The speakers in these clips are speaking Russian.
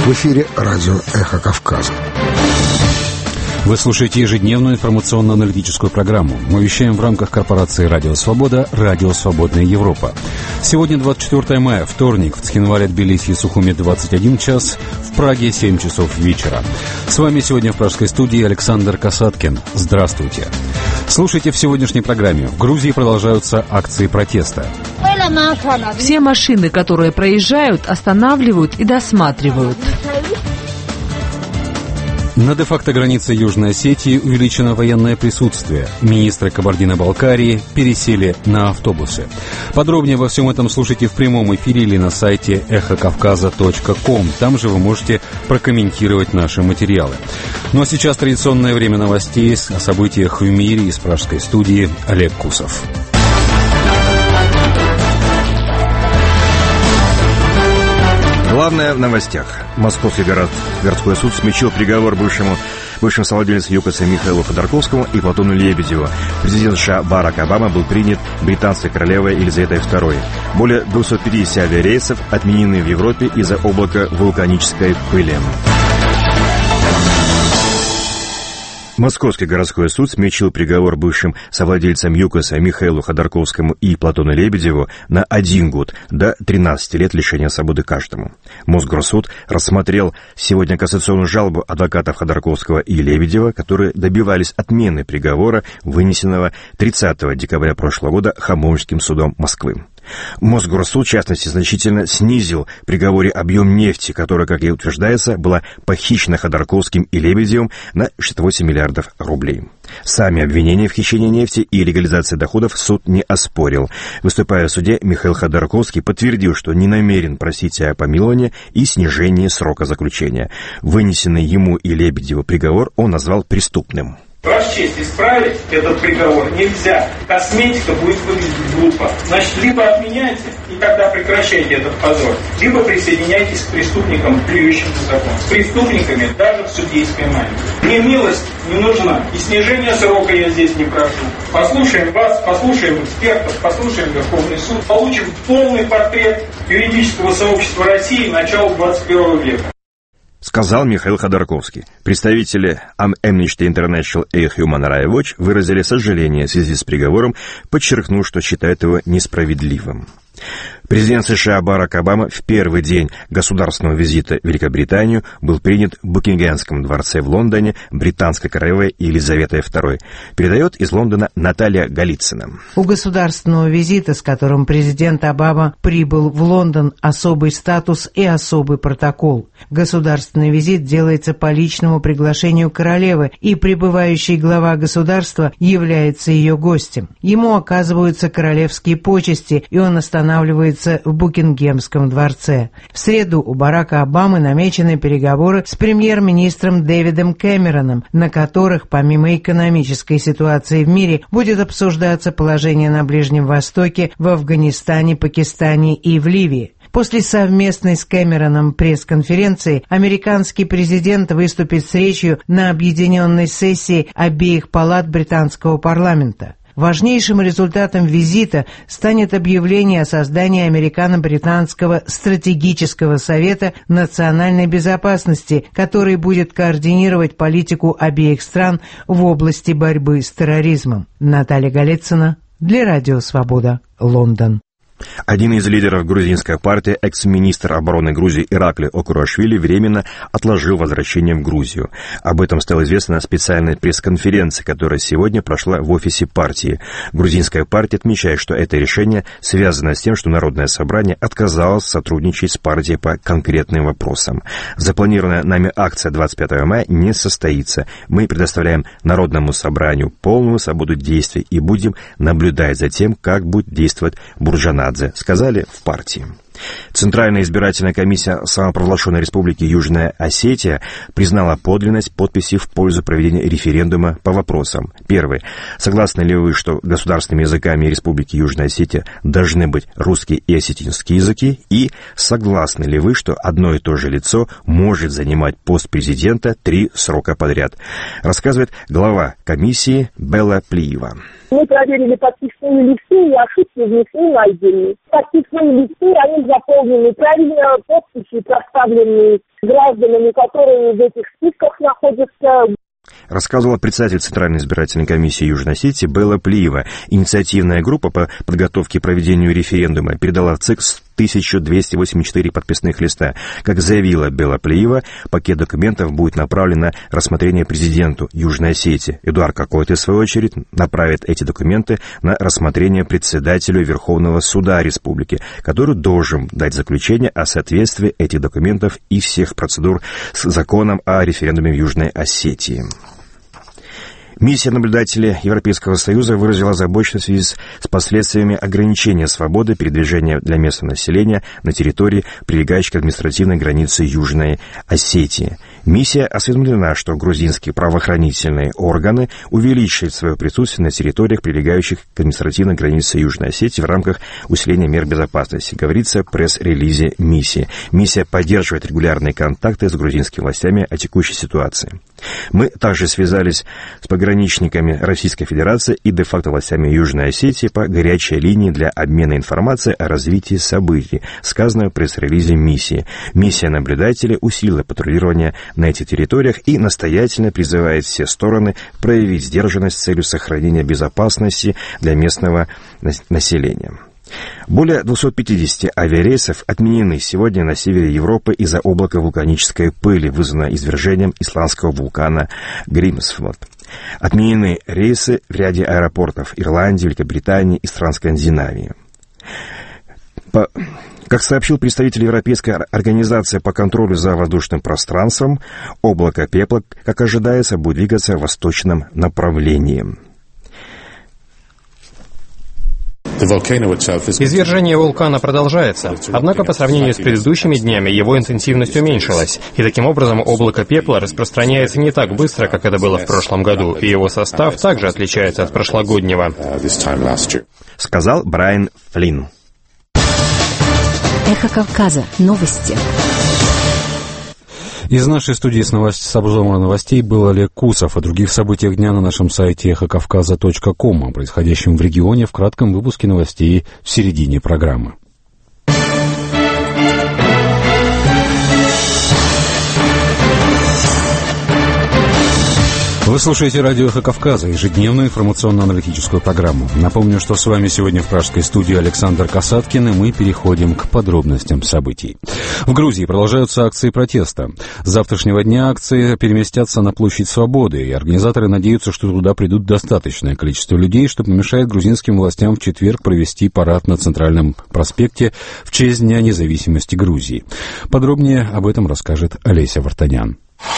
В эфире радио «Эхо Кавказа». Вы слушаете ежедневную информационно-аналитическую программу. Мы вещаем в рамках корпорации «Радио Свобода», «Радио Свободная Европа». Сегодня 24 мая, вторник, в Цхинвале, Тбилиси и Сухуми 21 час, в Праге 7 часов вечера. С вами сегодня в пражской студии Александр Касаткин. Здравствуйте. Слушайте в сегодняшней программе. В Грузии продолжаются акции протеста. Все машины, которые проезжают, останавливают и досматривают. На де-факто границе Южной Осетии увеличено военное присутствие. Министры Кабардино-Балкарии пересели на автобусы. Подробнее обо всем этом слушайте в прямом эфире или на сайте эхокавказа.ком. Там же вы можете прокомментировать наши материалы. Ну а сейчас традиционное время новостей о событиях в мире из пражской студии Олег Кусов. Главное в новостях. Московский городской суд смягчил приговор бывшим совладельцам ЮКОСа Михаилу Ходорковскому и Платону Лебедеву. Президент США Барак Обама был принят британской королевой Елизаветой II. Более 250 авиарейсов отменены в Европе из-за облака вулканической пыли. Московский городской суд смягчил приговор бывшим совладельцам ЮКОСа Михаилу Ходорковскому и Платону Лебедеву на 1 год до 13 лет лишения свободы каждому. Мосгорсуд рассмотрел сегодня кассационную жалобу адвокатов Ходорковского и Лебедева, которые добивались отмены приговора, вынесенного 30 декабря прошлого года Хамовническим судом Москвы. Мосгорсуд, в частности, значительно снизил в приговоре объем нефти, которая, как и утверждается, была похищена Ходорковским и Лебедевым на 68 миллиардов рублей. Сами обвинения в хищении нефти и легализации доходов суд не оспорил. Выступая в суде, Михаил Ходорковский подтвердил, что не намерен просить о помиловании и снижении срока заключения. Вынесенный ему и Лебедеву приговор он назвал преступным. Ваша честь, исправить этот приговор нельзя. Косметика будет выглядеть глупо. Значит, либо отменяйте, и тогда прекращайте этот позор, либо присоединяйтесь к преступникам, плюющим на закон. С преступниками даже в судейской маме. Мне милость не нужна, и снижение срока я здесь не прошу. Послушаем вас, послушаем экспертов, послушаем Верховный суд, получим полный портрет юридического сообщества России начала 21 века. Сказал Михаил Ходорковский. Представители Amnesty International и Human Rights Watch выразили сожаление в связи с приговором, подчеркнув, что считают его несправедливым. Президент США Барак Обама в первый день государственного визита в Великобританию был принят в Букингемском дворце в Лондоне британской королевой Елизаветой II. Передает из Лондона Наталья Голицына. У государственного визита, с которым президент Обама прибыл в Лондон, особый статус и особый протокол. Государственный визит делается по личному приглашению королевы, и прибывающий глава государства является ее гостем. Ему оказываются королевские почести, и он останавливается в Букингемском дворце. В среду у Барака Обамы намечены переговоры с премьер-министром Дэвидом Кэмероном, на которых, помимо экономической ситуации в мире, будет обсуждаться положение на Ближнем Востоке, в Афганистане, Пакистане и в Ливии. После совместной с Кэмероном пресс-конференции американский президент выступит с речью на объединенной сессии обеих палат британского парламента. Важнейшим результатом визита станет объявление о создании Американо-Британского стратегического совета национальной безопасности, который будет координировать политику обеих стран в области борьбы с терроризмом. Наталья Голицына для Радио Свобода, Лондон. Один из лидеров грузинской партии, экс-министр обороны Грузии Иракли Окурашвили, временно отложил возвращение в Грузию. Об этом стало известно на специальной пресс-конференции, которая сегодня прошла в офисе партии. Грузинская партия отмечает, что это решение связано с тем, что Народное собрание отказалось сотрудничать с партией по конкретным вопросам. Запланированная нами акция 25 мая не состоится. Мы предоставляем Народному собранию полную свободу действий и будем наблюдать за тем, как будет действовать Буржанадзе, сказали в партии. Центральная избирательная комиссия самопровозглашенной республики Южная Осетия признала подлинность подписей в пользу проведения референдума по вопросам. Первый. Согласны ли вы, что государственными языками Республики Южная Осетия должны быть русский и осетинский языки? И согласны ли вы, что одно и то же лицо может занимать пост президента 3 срока подряд? Рассказывает глава комиссии Белла Плиева. Мы проверили подписные листы, и ошибки в них не найдены. Подписные листы, они заполнены, правильно подписи, проставленные гражданами, которые в этих списках находятся. Рассказывала председатель Центральной избирательной комиссии Южной Осетии Белла Плиева. Инициативная группа по подготовке и проведению референдума передала в ЦИК 1284 подписных листа. Как заявила Белла Плиева, пакет документов будет направлен на рассмотрение президенту Южной Осетии. Эдуард Какойты, в свою очередь, направит эти документы на рассмотрение председателю Верховного суда республики, который должен дать заключение о соответствии этих документов и всех процедур с законом о референдуме в Южной Осетии. Миссия наблюдателей Европейского Союза выразила озабоченность в связи с последствиями ограничения свободы передвижения для местного населения на территории, прилегающей к административной границе Южной Осетии. Миссия осведомлена, что грузинские правоохранительные органы увеличивают свое присутствие на территориях, прилегающих к административной границе Южной Осетии в рамках усиления мер безопасности, говорится в пресс-релизе миссии. Миссия поддерживает регулярные контакты с грузинскими властями о текущей ситуации. Мы также связались с пограничниками Российской Федерации и де-факто властями Южной Осетии по горячей линии для обмена информацией о развитии событий, сказано в пресс-релизе миссии. Миссия наблюдателей усилила патрулирование на этих территориях и настоятельно призывает все стороны проявить сдержанность с целью сохранения безопасности для местного населения. Более 250 авиарейсов отменены сегодня на севере Европы из-за облака вулканической пыли, вызванного извержением исландского вулкана Гримсфорд. Отменены рейсы в ряде аэропортов Ирландии, Великобритании и стран Скандинавии. Как сообщил представитель Европейской организации по контролю за воздушным пространством, облако пепла, как ожидается, будет двигаться в восточном направлении. Извержение вулкана продолжается, однако по сравнению с предыдущими днями его интенсивность уменьшилась, и таким образом облако пепла распространяется не так быстро, как это было в прошлом году, и его состав также отличается от прошлогоднего. Сказал Брайан Флинн. Эхо Кавказа. Новости. Из нашей студии с обзором новостей был Олег Кусов. О других событиях дня на нашем сайте эхокавказа.ком, о происходящем в регионе в кратком выпуске новостей в середине программы. Вы слушаете радио «Эхо Кавказа», ежедневную информационно-аналитическую программу. Напомню, что с вами сегодня в пражской студии Александр Касаткин, и мы переходим к подробностям событий. В Грузии продолжаются акции протеста. С завтрашнего дня акции переместятся на площадь Свободы, и организаторы надеются, что туда придут достаточное количество людей, что помешает грузинским властям в четверг провести парад на Центральном проспекте в честь Дня независимости Грузии. Подробнее об этом расскажет Олеся Вартанян.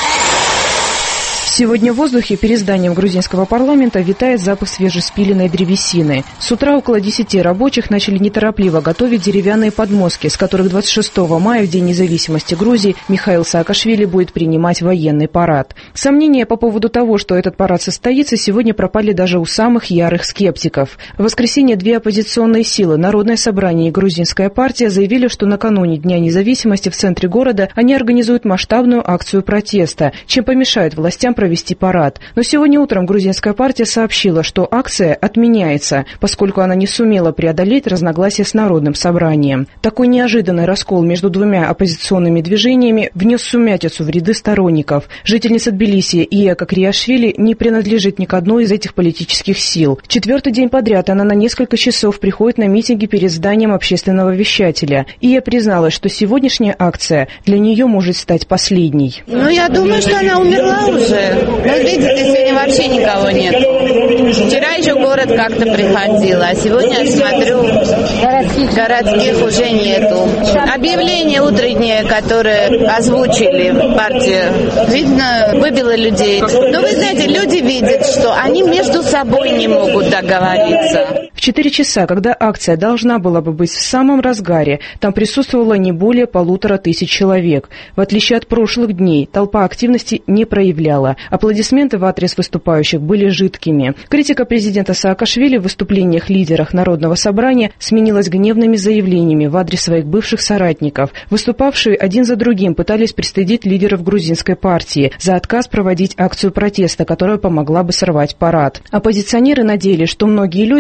Сегодня в воздухе перед зданием грузинского парламента витает запах свежеспиленной древесины. С утра около 10 рабочих начали неторопливо готовить деревянные подмостки, с которых 26 мая, в День независимости Грузии, Михаил Саакашвили будет принимать военный парад. Сомнения по поводу того, что этот парад состоится, сегодня пропали даже у самых ярых скептиков. В воскресенье две оппозиционные силы, Народное собрание и Грузинская партия, заявили, что накануне Дня независимости в центре города они организуют масштабную акцию протеста, чем помешают властям провести парад. Но сегодня утром Грузинская партия сообщила, что акция отменяется, поскольку она не сумела преодолеть разногласия с Народным собранием. Такой неожиданный раскол между двумя оппозиционными движениями внес сумятицу в ряды сторонников. Жительница Тбилиси Ия Кокриашвили не принадлежит ни к одной из этих политических сил. Четвертый день подряд она на несколько часов приходит на митинги перед зданием общественного вещателя. Ия призналась, что сегодняшняя акция для нее может стать последней. Я думаю, что она умерла уже. Видите, сегодня вообще никого нет. Вчера еще город как-то приходил, а сегодня, смотрю, городских уже нету. Объявление утреннее, которое озвучили партия, видно, выбило людей. Но вы знаете, люди видят, что они между собой не могут договориться. В 4 часа, когда акция должна была бы быть в самом разгаре, там присутствовало не более 1500 человек. В отличие от прошлых дней, толпа активности не проявляла. Аплодисменты в адрес выступающих были жидкими. Критика президента Саакашвили в выступлениях лидеров Народного собрания сменилась гневными заявлениями в адрес своих бывших соратников. Выступавшие один за другим пытались пристыдить лидеров грузинской партии за отказ проводить акцию протеста, которая помогла бы сорвать парад. Оппозиционеры надеялись, что многие люди решат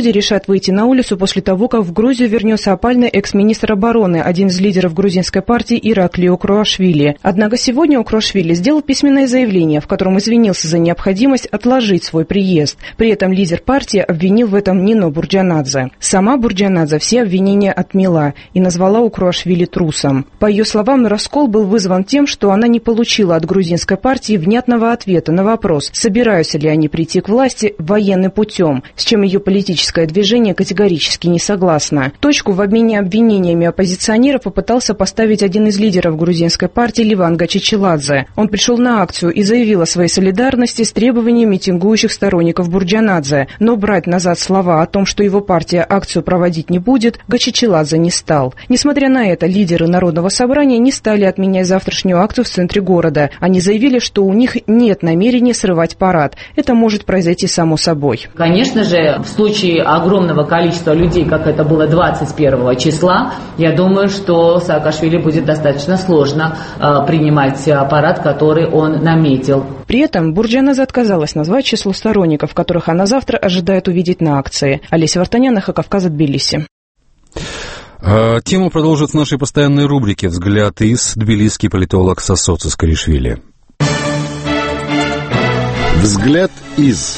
выйти на улицу после того, как в Грузию вернется опальный экс-министр обороны, один из лидеров грузинской партии Иракли Окруашвили. Однако сегодня Окруашвили сделал письменное заявление, в котором извинился за необходимость отложить свой приезд. При этом лидер партии обвинил в этом Нино Бурджанадзе. Сама Бурджанадзе все обвинения отмела и назвала Окруашвили трусом. По ее словам, раскол был вызван тем, что она не получила от грузинской партии внятного ответа на вопрос, собираются ли они прийти к власти военным путем, с чем ее политическое движение категорически не согласно. Точку в обмене обвинениями оппозиционера попытался поставить один из лидеров грузинской партии Ливан Гачичиладзе. Он пришел на акцию и заявил о своей солидарности с требованиями митингующих сторонников Бурджанадзе, но брать назад слова о том, что его партия акцию проводить не будет, Гачичиладзе не стал. Несмотря на это, лидеры Народного собрания не стали отменять завтрашнюю акцию в центре города. Они заявили, что у них нет намерения срывать парад. Это может произойти само собой. Конечно же, в случае огромного количества людей, как это было 21 числа, я думаю, что Саакашвили будет достаточно сложно принимать парад, который он наметил. При этом Бурджанадзе отказалась назвать число сторонников, которых она завтра ожидает увидеть на акции. Олеся Вартанян, «Эхо Кавказа», Тбилиси. Тему продолжит в нашей постоянной рубрике «Взгляд из» тбилисский политолог Сосо Цискаришвили. «Взгляд из».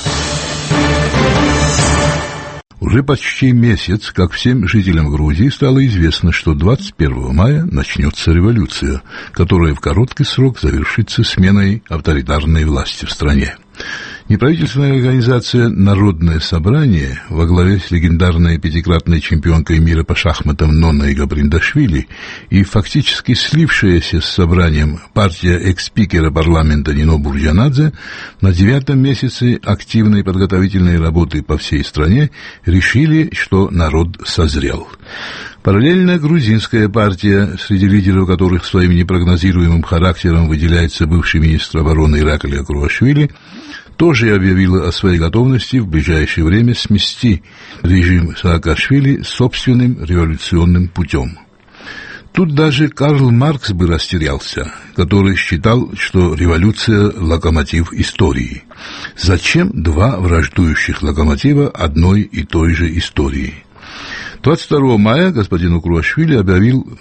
Уже почти месяц, как всем жителям Грузии стало известно, что 21 мая начнется революция, которая в короткий срок завершится сменой авторитарной власти в стране. Неправительственная организация «Народное собрание» во главе с легендарной пятикратной чемпионкой мира по шахматам Нонной Габриндашвили и фактически слившаяся с собранием партия экс-спикера парламента Нино Бурджанадзе на 9-м месяце активной подготовительной работы по всей стране решили, что народ созрел. Параллельно грузинская партия, среди лидеров которых своим непрогнозируемым характером выделяется бывший министр обороны Иракли Окруашвили, тоже объявила о своей готовности в ближайшее время смести режим Саакашвили собственным революционным путем. Тут даже Карл Маркс бы растерялся, который считал, что революция – локомотив истории. Зачем два враждующих локомотива одной и той же истории? 22 мая господин Окруашвили объявил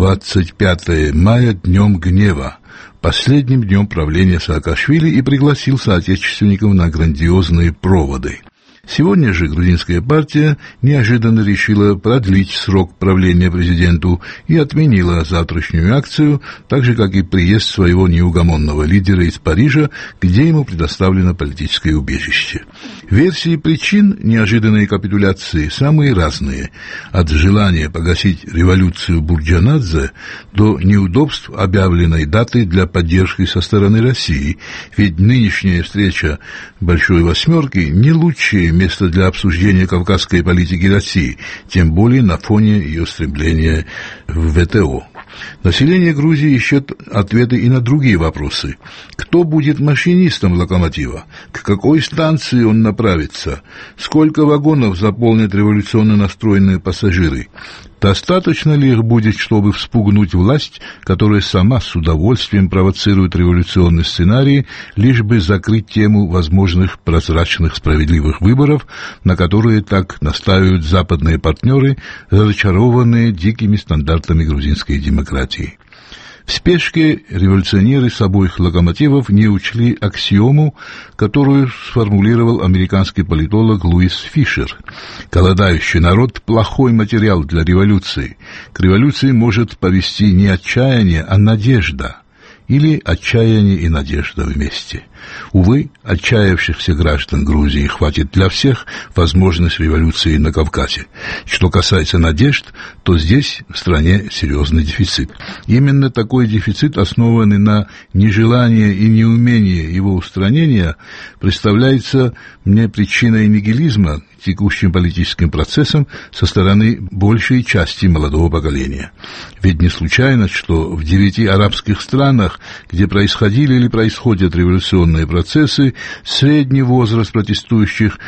25 мая днем гнева, последним днем правления Саакашвили, и пригласил соотечественников на грандиозные проводы. Сегодня же грузинская партия неожиданно решила продлить срок правления президенту и отменила завтрашнюю акцию, так же, как и приезд своего неугомонного лидера из Парижа, где ему предоставлено политическое убежище. Версии причин неожиданной капитуляции самые разные, от желания погасить революцию Бурджанадзе до неудобств объявленной даты для поддержки со стороны России, ведь нынешняя встреча Большой Восьмерки не лучшее место для обсуждения кавказской политики России, тем более на фоне ее стремления в ВТО. Население Грузии ищет ответы и на другие вопросы. Кто будет машинистом локомотива? К какой станции он направится? Сколько вагонов заполнят революционно настроенные пассажиры? Достаточно ли их будет, чтобы вспугнуть власть, которая сама с удовольствием провоцирует революционный сценарий, лишь бы закрыть тему возможных прозрачных справедливых выборов, на которые так настаивают западные партнеры, разочарованные дикими стандартами грузинской демократии? В спешке революционеры с обоих локомотивов не учли аксиому, которую сформулировал американский политолог Луис Фишер. Голодающий народ – плохой материал для революции. К революции может повести не отчаяние, а надежда. Или отчаяние и надежда вместе. Увы, отчаявшихся граждан Грузии хватит для всех возможность революции на Кавказе. Что касается надежд, то здесь в стране серьезный дефицит. Именно такой дефицит, основанный на нежелании и неумении его устранения, представляется мне причиной нигилизма, текущим политическим процессом со стороны большей части молодого поколения. Ведь не случайно, что в 9 арабских странах, где происходили или происходят революционные процессы, средний возраст протестующих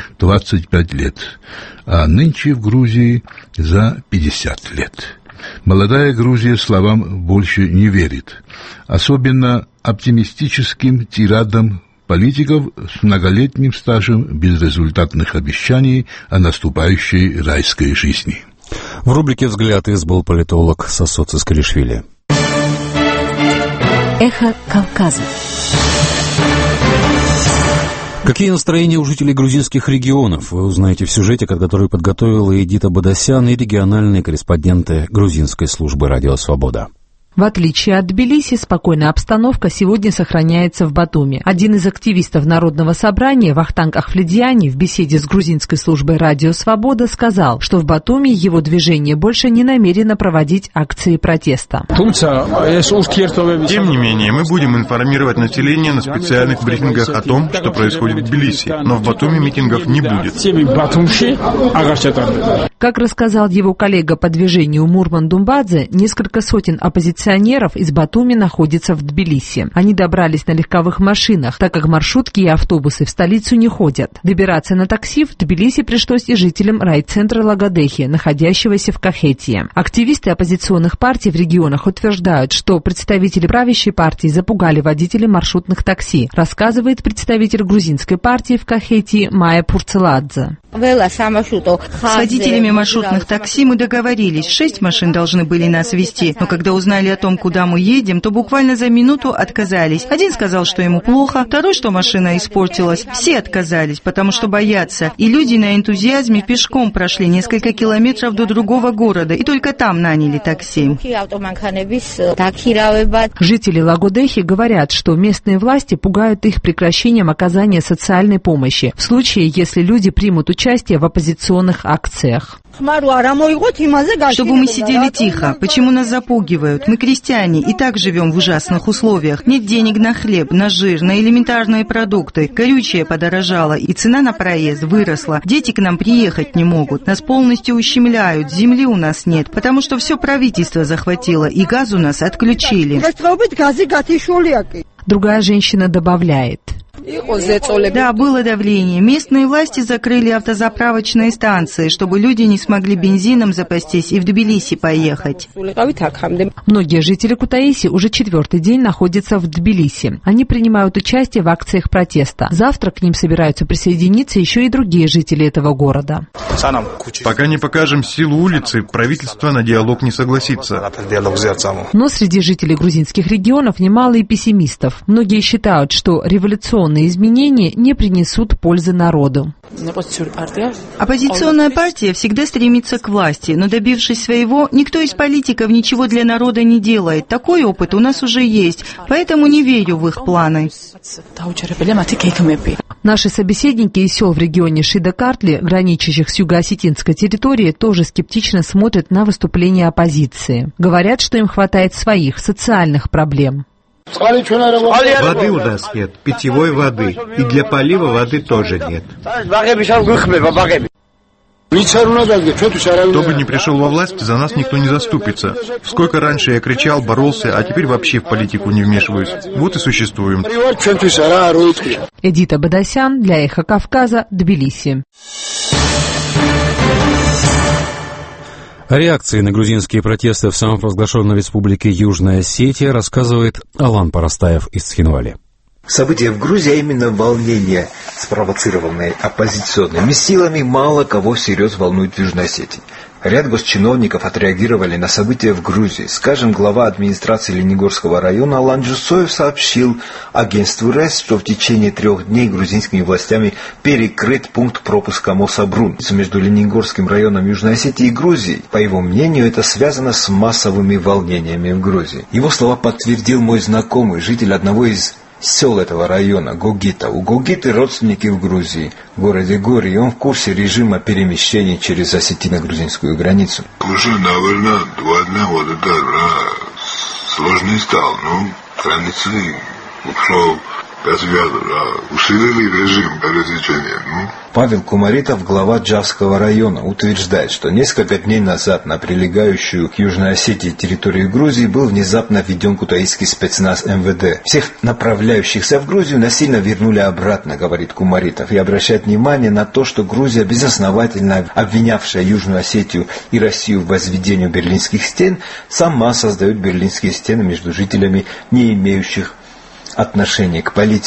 25 лет, а нынче в Грузии за 50 лет. Молодая Грузия словам больше не верит, особенно оптимистическим тирадам политиков с многолетним стажем безрезультатных обещаний о наступающей райской жизни. В рубрике «Взгляд» был политолог Сосо Цискалишвили. Эхо Кавказа. Какие настроения у жителей грузинских регионов, вы узнаете в сюжете, который подготовила Эдита Бадасян и региональные корреспонденты грузинской службы «Радио Свобода». В отличие от Тбилиси, спокойная обстановка сегодня сохраняется в Батуми. Один из активистов Народного собрания, Вахтанг Ахфледьяни, в беседе с грузинской службой «Радио Свобода» сказал, что в Батуми его движение больше не намерено проводить акции протеста. Тем не менее, мы будем информировать население на специальных брифингах о том, что происходит в Тбилиси, но в Батуми митингов не будет. Как рассказал его коллега по движению Мурман Думбадзе, несколько сотен оппозиционеров из Батуми находятся в Тбилиси. Они добрались на легковых машинах, так как маршрутки и автобусы в столицу не ходят. Добираться на такси в Тбилиси пришлось и жителям райцентра Лагодехи, находящегося в Кахетии. Активисты оппозиционных партий в регионах утверждают, что представители правящей партии запугали водителей маршрутных такси, рассказывает представитель грузинской партии в Кахетии Майя Пурцеладзе. С водителями маршрутных такси мы договорились, 6 машин должны были нас везти, но когда узнали о том, куда мы едем, то буквально за минуту отказались. Один сказал, что ему плохо, второй, что машина испортилась. Все отказались, потому что боятся. И люди на энтузиазме пешком прошли несколько километров до другого города, и только там наняли такси. Жители Лагодехи говорят, что местные власти пугают их прекращением оказания социальной помощи в случае, если люди примут участие в оппозиционных акциях. Чтобы мы сидели тихо. Почему нас запугивают? Мы крестьяне и так живем в ужасных условиях. Нет денег на хлеб, на жир, на элементарные продукты. Горючее подорожало, и цена на проезд выросла. Дети к нам приехать не могут. Нас полностью ущемляют. Земли у нас нет, потому что все правительство захватило, и газ у нас отключили. Другая женщина добавляет. Да, было давление. Местные власти закрыли автозаправочные станции, чтобы люди не смогли бензином запастись и в Тбилиси поехать. Многие жители Кутаиси уже 4-й день находятся в Тбилиси. Они принимают участие в акциях протеста. Завтра к ним собираются присоединиться еще и другие жители этого города. Пока не покажем силу улицы, правительство на диалог не согласится. Но среди жителей грузинских регионов немало и пессимистов. Многие считают, что революционные изменения не принесут пользы народу. Оппозиционная партия всегда стремится к власти, но добившись своего, никто из политиков ничего для народа не делает. Такой опыт у нас уже есть, поэтому не верю в их планы. Наши собеседники из сел в регионе Шида-Картли, граничащих с юго-осетинской территорией, тоже скептично смотрят на выступления оппозиции. Говорят, что им хватает своих социальных проблем. Воды у нас нет, питьевой воды, и для полива воды тоже нет. Кто бы ни пришел во власть, за нас никто не заступится. Сколько раньше я кричал, боролся, а теперь вообще в политику не вмешиваюсь. Вот и существуем. Эдита Бадасян для «Эхо Кавказа», Тбилиси. О реакции на грузинские протесты в самопровозглашенной республике Южная Осетия рассказывает Алан Парастаев из Цхинвали. События в Грузии, а именно волнения, спровоцированные оппозиционными силами, мало кого всерьез волнует в Южной Осетии. Ряд госчиновников отреагировали на события в Грузии. Скажем, глава администрации Ленигорского района Алан Джусоев сообщил агентству РЭС, что в течение 3 дней грузинскими властями перекрыт пункт пропуска Мосабрун между Ленигорским районом Южной Осетии и Грузией. По его мнению, это связано с массовыми волнениями в Грузии. Его слова подтвердил мой знакомый, житель одного из сел этого района, Гогита. У Гогиты родственники в Грузии, в городе Гори, и он в курсе режима перемещений через осетино-грузинскую границу. Уже, наверное, 2 дня вот это сложный стал, границы ушел, усилили режим пересечения, Павел Кумаритов, глава Джавского района, утверждает, что несколько дней назад на прилегающую к Южной Осетии территорию Грузии был внезапно введен кутаисский спецназ МВД. Всех направляющихся в Грузию насильно вернули обратно, говорит Кумаритов, и обращает внимание на то, что Грузия, безосновательно обвинявшая Южную Осетию и Россию в возведении Берлинских стен, сама создает Берлинские стены между жителями, не имеющих отношения к политике.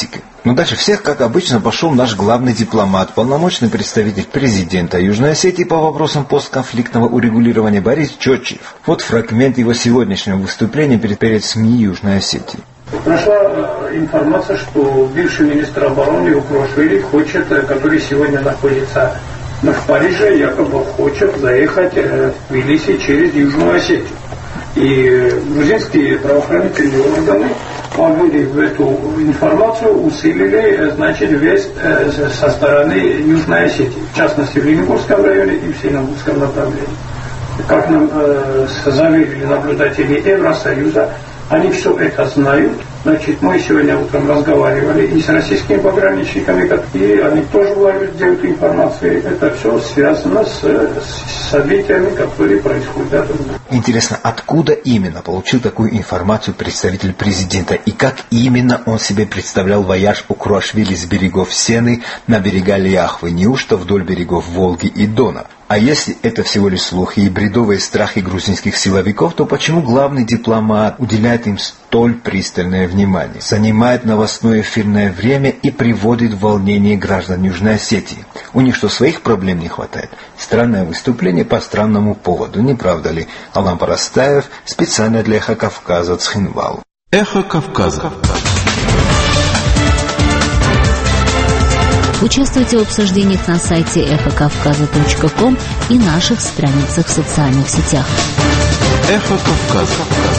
Но дальше всех, как обычно, пошел наш главный дипломат, полномочный представитель президента Южной Осетии по вопросам постконфликтного урегулирования Борис Чотчиев. Вот фрагмент его сегодняшнего выступления перед СМИ Южной Осетии. Прошла информация, что бывший министр обороны Укрошвили хочет, который сегодня находится в Париже, якобы хочет заехать в Тбилиси через Южную Осетию. И грузинские правоохранительные органы, поверив в эту информацию, усилили, значит, вес со стороны Южной Осетии, в частности в Ленинском районе и в Синагурском направлении. Как нам заверили наблюдатели Евросоюза, они все это знают. Значит, мы сегодня утром разговаривали и с российскими пограничниками, и они тоже владеют информацией. Это все связано с событиями, которые происходят. Интересно, откуда именно получил такую информацию представитель президента и как именно он себе представлял вояж Укрошвили с берегов Сены на берега Ляхвы, неужто вдоль берегов Волги и Дона? А если это всего лишь слухи и бредовые страхи грузинских силовиков, то почему главный дипломат уделяет им столь пристальное внимание, занимает новостное эфирное время и приводит в волнение граждан Южной Осетии? У них что, своих проблем не хватает? Странное выступление по странному поводу, не правда ли? Алан Парастаев, специально для «Эхо Кавказа», Цхинвал. «Эхо Кавказа». Участвуйте в обсуждениях на сайте эхокавказа.ком и наших страницах в социальных сетях. Эхо Кавказа.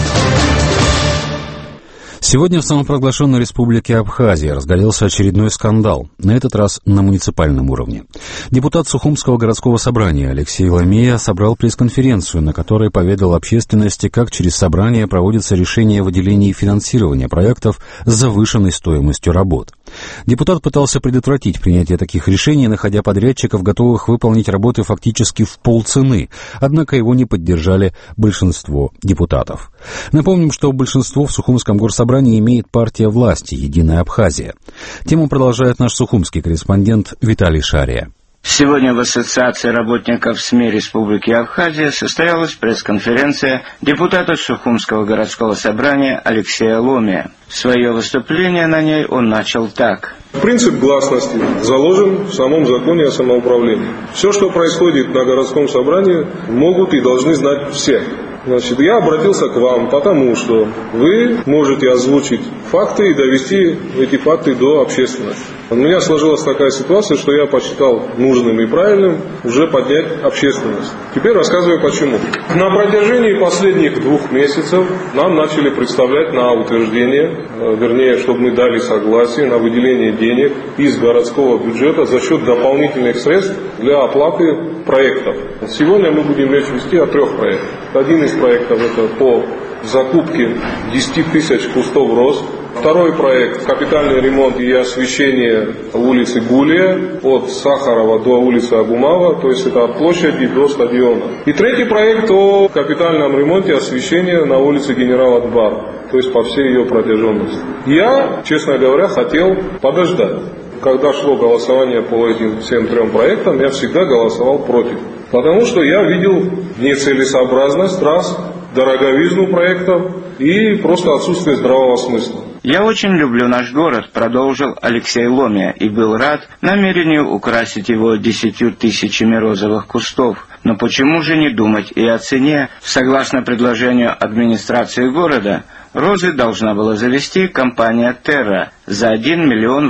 Сегодня в самопровозглашенной республике Абхазия разгорелся очередной скандал, на этот раз на муниципальном уровне. Депутат Сухумского городского собрания Алексей Ломея собрал пресс-конференцию, на которой поведал общественности, как через собрание проводится решение о выделении финансирования проектов с завышенной стоимостью работ. Депутат пытался предотвратить принятие таких решений, находя подрядчиков, готовых выполнить работы фактически в полцены, однако его не поддержали большинство депутатов. Напомним, что большинство в Сухумском горсобрании имеет партия власти «Единая Абхазия». Тему продолжает наш сухумский корреспондент Виталий Шария. Сегодня в Ассоциации работников СМИ Республики Абхазия состоялась пресс-конференция депутата Сухумского городского собрания Алексея Ломея. Свое выступление на ней он начал так. Принцип гласности заложен в самом законе о самоуправлении. Все, что происходит на городском собрании, могут и должны знать все. Значит, я обратился к вам, потому что вы можете озвучить факты и довести эти факты до общественности. У меня сложилась такая ситуация, что я посчитал нужным и правильным уже поднять общественность. Теперь рассказываю почему. На протяжении последних 2 месяцев нам начали представлять на утверждение, вернее, чтобы мы дали согласие на выделение денег из городского бюджета за счет дополнительных средств для оплаты проектов. Сегодня мы будем речь вести о 3 проектах. Один из проектов это по закупке 10 тысяч кустов роз. Второй проект – капитальный ремонт и освещение улицы Гулия от Сахарова до улицы Агумава, то есть это от площади до стадиона. И третий проект о капитальном ремонте и освещении на улице Генерала Дбара, то есть по всей ее протяженности. Я, честно говоря, хотел подождать. Когда шло голосование по этим всем 3 проектам, я всегда голосовал против. Потому что я видел нецелесообразность раз, дороговизну проектов и просто отсутствие здравого смысла. «Я очень люблю наш город», — продолжил Алексей Ломея, и был рад намерению украсить его 10 тысячами розовых кустов. Но почему же не думать и о цене? Согласно предложению администрации города, розы должна была завести компания «Терра» за 1 миллион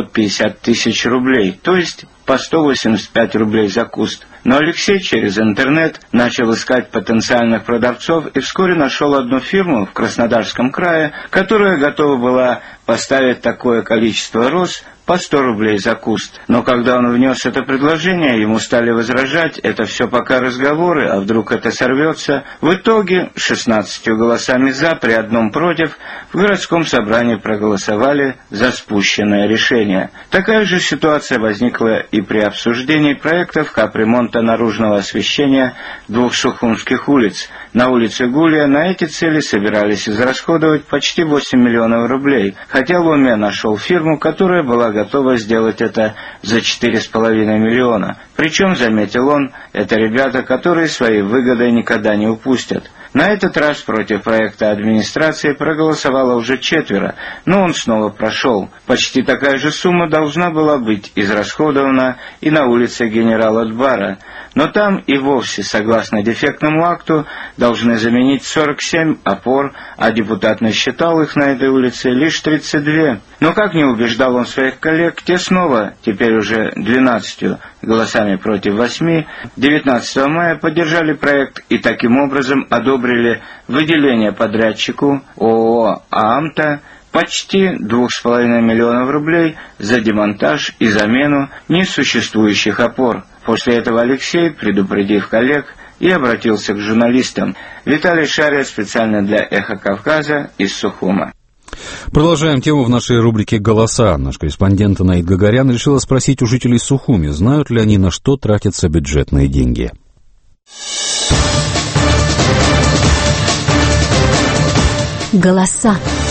850 тысяч рублей, то есть по 185 рублей за куст. Но Алексей через интернет начал искать потенциальных продавцов и вскоре нашел одну фирму в Краснодарском крае, которая готова была поставить такое количество роз по 100 рублей за куст. Но когда он внес это предложение, ему стали возражать: это все пока разговоры, а вдруг это сорвется. В итоге 16 голосами «за» при 1 против в городском собрании проголосовали за спущенное решение. Такая же ситуация возникла и при обсуждении проектов капремонта наружного освещения 2 сухумских улиц. На улице Гулия на эти цели собирались израсходовать почти 8 миллионов рублей, хотя Ломея нашел фирму, которая была готова сделать это за 4,5 миллиона. Причем, заметил он, это ребята, которые свои выгоды никогда не упустят. На этот раз против проекта администрации проголосовало уже 4, но он снова прошел. Почти такая же сумма должна была быть израсходована и на улице генерала Дбара, но там и вовсе, согласно дефектному акту, должны заменить 47 опор, а депутат насчитал их на этой улице лишь 32. Но как не убеждал он своих коллег, те снова, теперь уже 12 голосами против 8, 19 мая поддержали проект и таким образом одобрили выделение подрядчику ООО «ААМТа» почти 2,5 миллионов рублей за демонтаж и замену несуществующих опор. После этого Алексей, предупредив коллег, и обратился к журналистам. Виталий Шария специально для «Эхо Кавказа» из Сухума. Продолжаем тему в нашей рубрике «Голоса». Наш корреспондент Анаид Гагарян решила спросить у жителей Сухуми, знают ли они, на что тратятся бюджетные деньги. Голоса.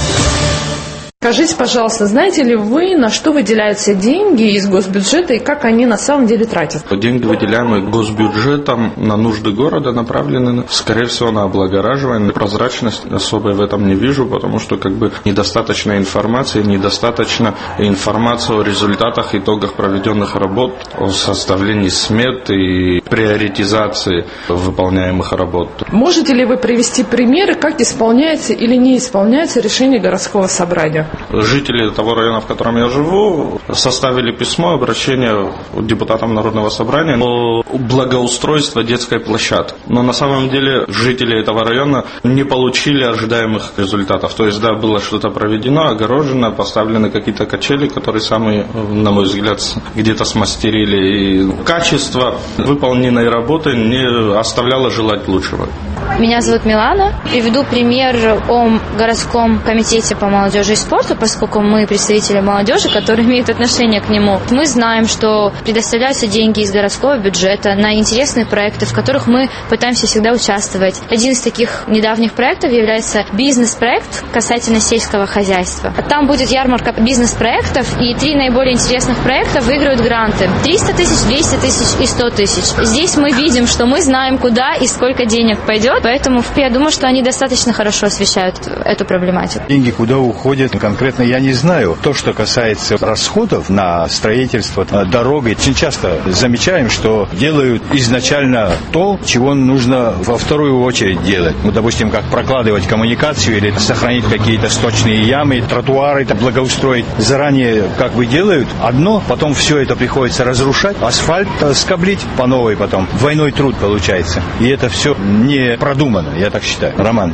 Скажите, пожалуйста, знаете ли вы, на что выделяются деньги из госбюджета и как они на самом деле тратятся? Деньги, выделяемые госбюджетом на нужды города, направлены, скорее всего, на облагораживание. Прозрачность особой в этом не вижу, потому что недостаточно информации, недостаточно информации о результатах, итогах проведенных работ, о составлении смет и приоритизации выполняемых работ. Можете ли вы привести примеры, как исполняется или не исполняется решение городского собрания? Жители того района, в котором я живу, составили письмо, обращение депутатам Народного собрания о благоустройстве детской площадки. Но на самом деле жители этого района не получили ожидаемых результатов. То есть, да, было что-то проведено, огорожено, поставлены какие-то качели, которые самые, на мой взгляд, где-то смастерили. И качество выполненной работы не оставляло желать лучшего. Меня зовут Милана. Приведу пример о городском комитете по молодежи и спорту, поскольку мы представители молодежи, которые имеют отношение к нему. Мы знаем, что предоставляются деньги из городского бюджета на интересные проекты, в которых мы пытаемся всегда участвовать. Один из таких недавних проектов является бизнес-проект касательно сельского хозяйства. Там будет ярмарка бизнес-проектов, и 3 наиболее интересных проекта выиграют гранты. 300 тысяч, 200 тысяч и 100 тысяч. Здесь мы видим, что мы знаем, куда и сколько денег пойдет, поэтому я думаю, что они достаточно хорошо освещают эту проблематику. Деньги куда уходят, конкретно я не знаю. То, что касается расходов на строительство дорог, очень часто замечаем, что делают изначально то, чего нужно во вторую очередь делать. Допустим, как прокладывать коммуникацию или сохранить какие-то сточные ямы, тротуары, благоустроить. Заранее делают одно, потом все это приходится разрушать, асфальт скоблить по новой потом. Двойной труд получается. И это все не продумано, я так считаю. Роман.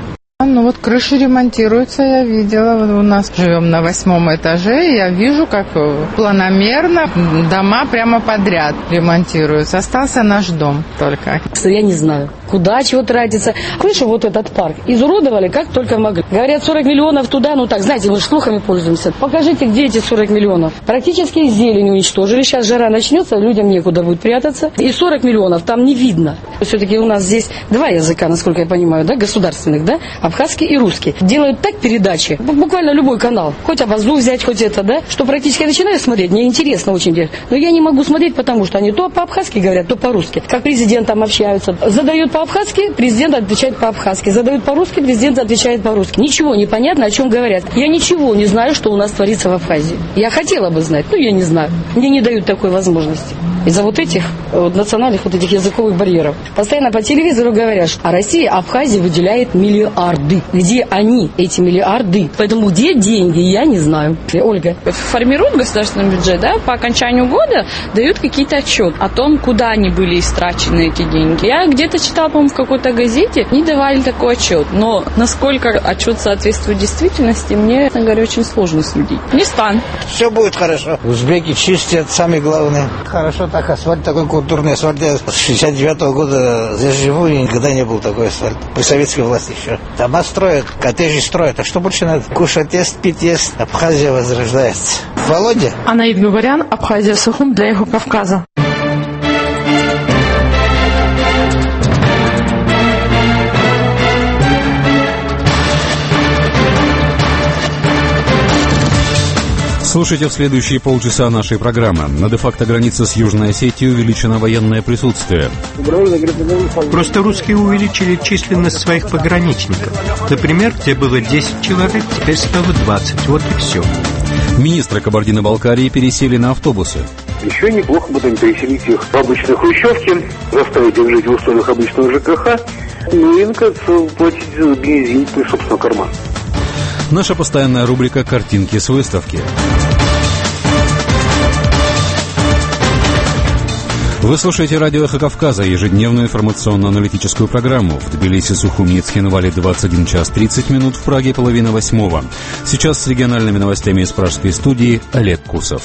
Крыши ремонтируются, я видела. У нас живем на 8 этаже, и я вижу, как планомерно дома прямо подряд ремонтируются. Остался наш дом только. Я не знаю, куда чего тратится. Крышу этот парк изуродовали как только могли. Говорят, 40 миллионов туда, знаете, мы же слухами пользуемся. Покажите, где эти 40 миллионов. Практически зелень уничтожили. Сейчас жара начнется, людям некуда будет прятаться. И 40 миллионов там не видно. Все-таки у нас здесь 2 языка, насколько я понимаю, государственных, абхазский и русский. Делают так передачи, буквально любой канал, хоть Абазу взять, хоть это, что практически я начинаю смотреть, мне интересно очень. Но я не могу смотреть, потому что они то по-абхазски говорят, то по-русски. Как президент там общаются. Задают по-абхазски, президент отвечает по-абхазски. Задают по-русски, президент отвечает по-русски. Ничего не понятно, о чем говорят. Я ничего не знаю, что у нас творится в Абхазии. Я хотела бы знать, но я не знаю. Мне не дают такой возможности. Из-за этих национальных этих языковых барьеров. Постоянно по телевизору говорят, что Россия Абхазии выделяет миллиарды. Где они, эти миллиарды? Поэтому где деньги, я не знаю. Ольга. Формируют государственный бюджет, по окончанию года дают какие-то отчет о том, куда они были истрачены, эти деньги. Я где-то читала, по-моему, в какой-то газете, не давали такой отчет. Но насколько отчет соответствует действительности, мне, честно говоря, очень сложно судить. Не стану. Все будет хорошо. Узбеки чистят, самое главное. Хорошо так, асфальт, такой культурный асфальт. Я с 69-го года здесь живу, и никогда не был такой асфальт. При советской власти еще. Дома строят, коттеджи строят. А что больше надо? Кушать есть, пить есть. Абхазия возрождается. Володя? Анаид Гагарян, Абхазия, Сухум для Эхо Кавказа. Слушайте в следующие полчаса нашей программы. На де-факто границе с Южной Осетией увеличено военное присутствие. Просто русские увеличили численность своих пограничников. Например, где было 10 человек, теперь стало 20. Вот и все. Министры Кабардино-Балкарии пересели на автобусы. Еще неплохо бы переселить их в обычные хрущевки, заставить их жить в условиях обычного ЖКХ, ну и, наконец, платить за бензин из собственного кармана. Наша постоянная рубрика «Картинки с выставки». Вы слушаете радио «Эхо Кавказа», ежедневную информационно-аналитическую программу. В Тбилиси, Сухуми и Цхинвале 21 час 30 минут, в Праге 7:30. Сейчас с региональными новостями из пражской студии Олег Кусов.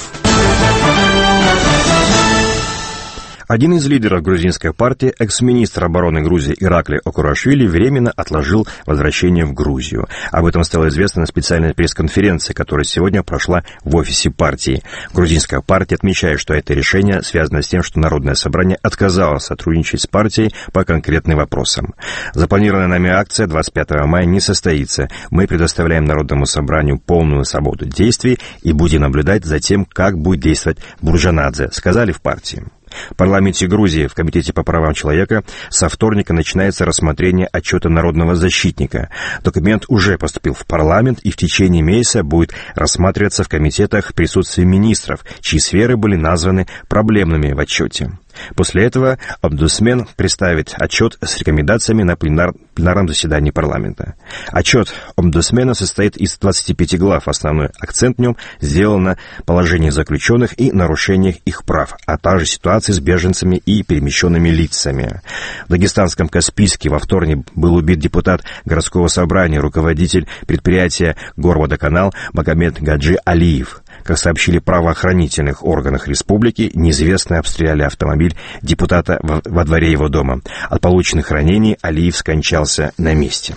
Один из лидеров грузинской партии, экс-министр обороны Грузии Иракли Окурашвили, временно отложил возвращение в Грузию. Об этом стало известно на специальной пресс-конференции, которая сегодня прошла в офисе партии. Грузинская партия отмечает, что это решение связано с тем, что Народное собрание отказалось сотрудничать с партией по конкретным вопросам. Запланированная нами акция 25 мая не состоится. Мы предоставляем Народному собранию полную свободу действий и будем наблюдать за тем, как будет действовать Буржанадзе, сказали в партии. В парламенте Грузии в Комитете по правам человека со вторника начинается рассмотрение отчета народного защитника. Документ уже поступил в парламент и в течение месяца будет рассматриваться в комитетах в присутствии министров, чьи сферы были названы проблемными в отчете. После этого омбудсмен представит отчет с рекомендациями на пленарном заседании парламента. Отчет омбудсмена состоит из 25 глав. Основной акцент в нем сделан на положении заключенных и нарушениях их прав, а также ситуации с беженцами и перемещенными лицами. В дагестанском Каспийске во вторник был убит депутат городского собрания, руководитель предприятия «Горводоканал» Магомед Гаджи Алиев. Как сообщили в правоохранительных органах республики, неизвестные обстреляли автомобиль депутата во дворе его дома. От полученных ранений Алиев скончался на месте.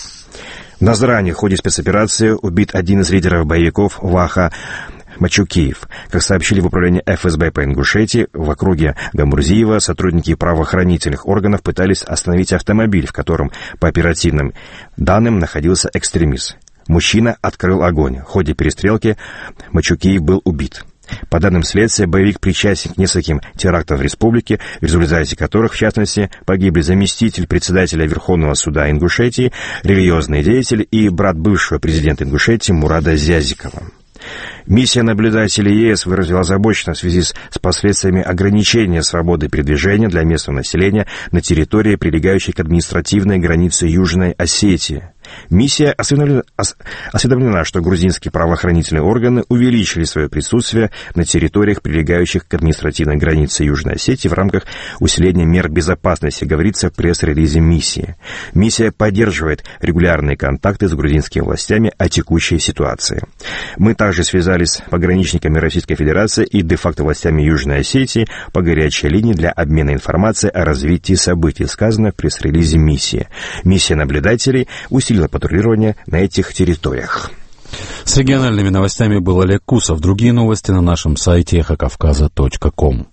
В Назране в ходе спецоперации убит один из лидеров боевиков Ваха Мачукеев. Как сообщили в управлении ФСБ по Ингушетии, в округе Гамурзиева сотрудники правоохранительных органов пытались остановить автомобиль, в котором, по оперативным данным, находился экстремист. Мужчина открыл огонь. В ходе перестрелки Мачукеев был убит. По данным следствия, боевик причастен к нескольким терактам в республике, в результате которых, в частности, погибли заместитель председателя Верховного суда Ингушетии, религиозный деятель и брат бывшего президента Ингушетии Мурада Зязикова. Миссия наблюдателей ЕС выразила озабоченность в связи с последствиями ограничения свободы передвижения для местного населения на территории, прилегающей к административной границе Южной Осетии. Миссия осведомлена, что грузинские правоохранительные органы увеличили свое присутствие на территориях, прилегающих к административной границе Южной Осетии в рамках усиления мер безопасности, говорится в пресс-релизе миссии. Миссия поддерживает регулярные контакты с грузинскими властями о текущей ситуации. Мы также связались с пограничниками Российской Федерации и де-факто властями Южной Осетии по горячей линии для обмена информацией о развитии событий, сказано в пресс-релизе миссии. Миссия наблюдателей усилила патрулирование на этих территориях. С региональными новостями был Олег Кусов. Другие новости на нашем сайте эхокавказа.ком.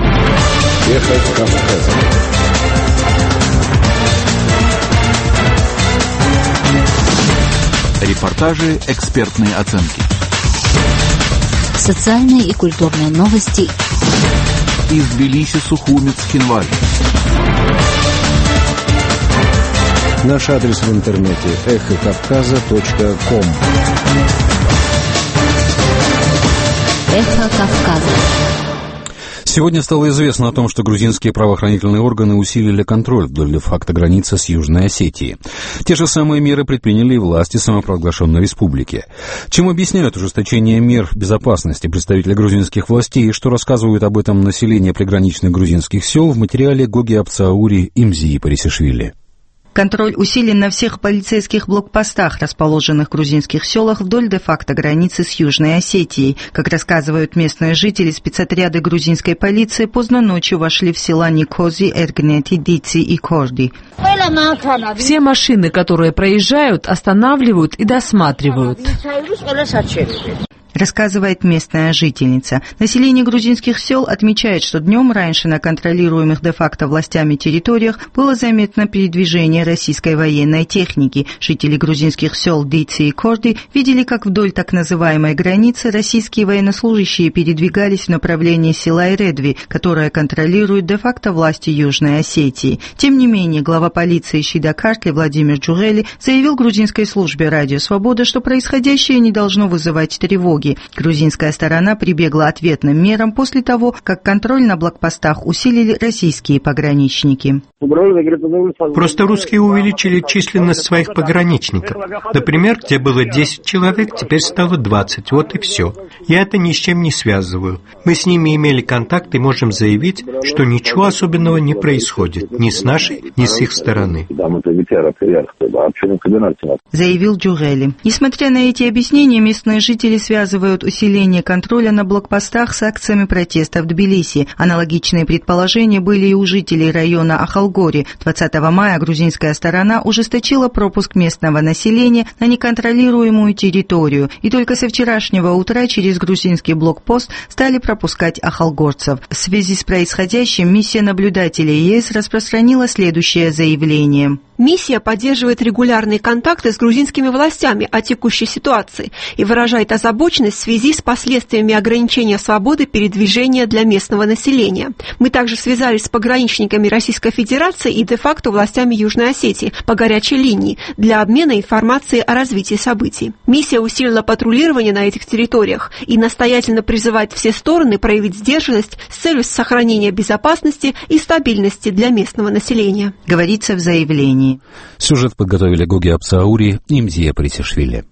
Эхо Кавказа. Репортажи, экспертные оценки. Социальные и культурные новости. Из Тбилиси, Сухуми, Цхинвали. Наш адрес в интернете эхокавказа.ком. Эхо Кавказа. Сегодня стало известно о том, что грузинские правоохранительные органы усилили контроль вдоль де-факто границы с Южной Осетией. Те же самые меры предприняли и власти самопровозглашенной республики. Чем объясняют ужесточение мер безопасности представители грузинских властей и что рассказывают об этом население приграничных грузинских сел в материале Гоги Апцаури и Мзии Парисишвили. Контроль усилен на всех полицейских блокпостах, расположенных в грузинских селах вдоль де-факто границы с Южной Осетией. Как рассказывают местные жители, спецотряды грузинской полиции поздно ночью вошли в села Никози, Эргнети, Дици и Корди. Все машины, которые проезжают, останавливают и досматривают. рассказывает местная жительница. Население грузинских сел отмечает, что днем раньше на контролируемых де-факто властями территориях было заметно передвижение российской военной техники. Жители грузинских сел Дици и Корди видели, как вдоль так называемой границы российские военнослужащие передвигались в направлении села Эредви, которое контролирует де-факто власти Южной Осетии. Тем не менее, глава полиции Шидакартли Владимир Джурели заявил грузинской службе «Радио Свобода», что происходящее не должно вызывать тревоги. Грузинская сторона прибегла ответным мерам после того, как контроль на блокпостах усилили российские пограничники. Просто русские увеличили численность своих пограничников. Например, где было 10 человек, теперь стало 20. Вот и все. Я это ни с чем не связываю. Мы с ними имели контакт и можем заявить, что ничего особенного не происходит ни с нашей, ни с их стороны. Заявил Джурели. Несмотря на эти объяснения, местные жители связывают усиление контроля на блокпостах с акциями протеста в Тбилиси. Аналогичные предположения были и у жителей района Ахалгори. 20 мая грузинская сторона ужесточила пропуск местного населения на неконтролируемую территорию, и только со вчерашнего утра через грузинский блокпост стали пропускать ахалгорцев. В связи с происходящим миссия наблюдателей ЕС распространила следующее заявление. Миссия поддерживает регулярные контакты с грузинскими властями о текущей ситуации и выражает озабоченность в связи с последствиями ограничения свободы передвижения для местного населения. Мы также связались с пограничниками Российской Федерации и де-факто властями Южной Осетии по горячей линии для обмена информацией о развитии событий. Миссия усилила патрулирование на этих территориях и настоятельно призывает все стороны проявить сдержанность с целью сохранения безопасности и стабильности для местного населения. Говорится в заявлении. Сюжет подготовили Гуги Апсаури и Мзия Притишвили.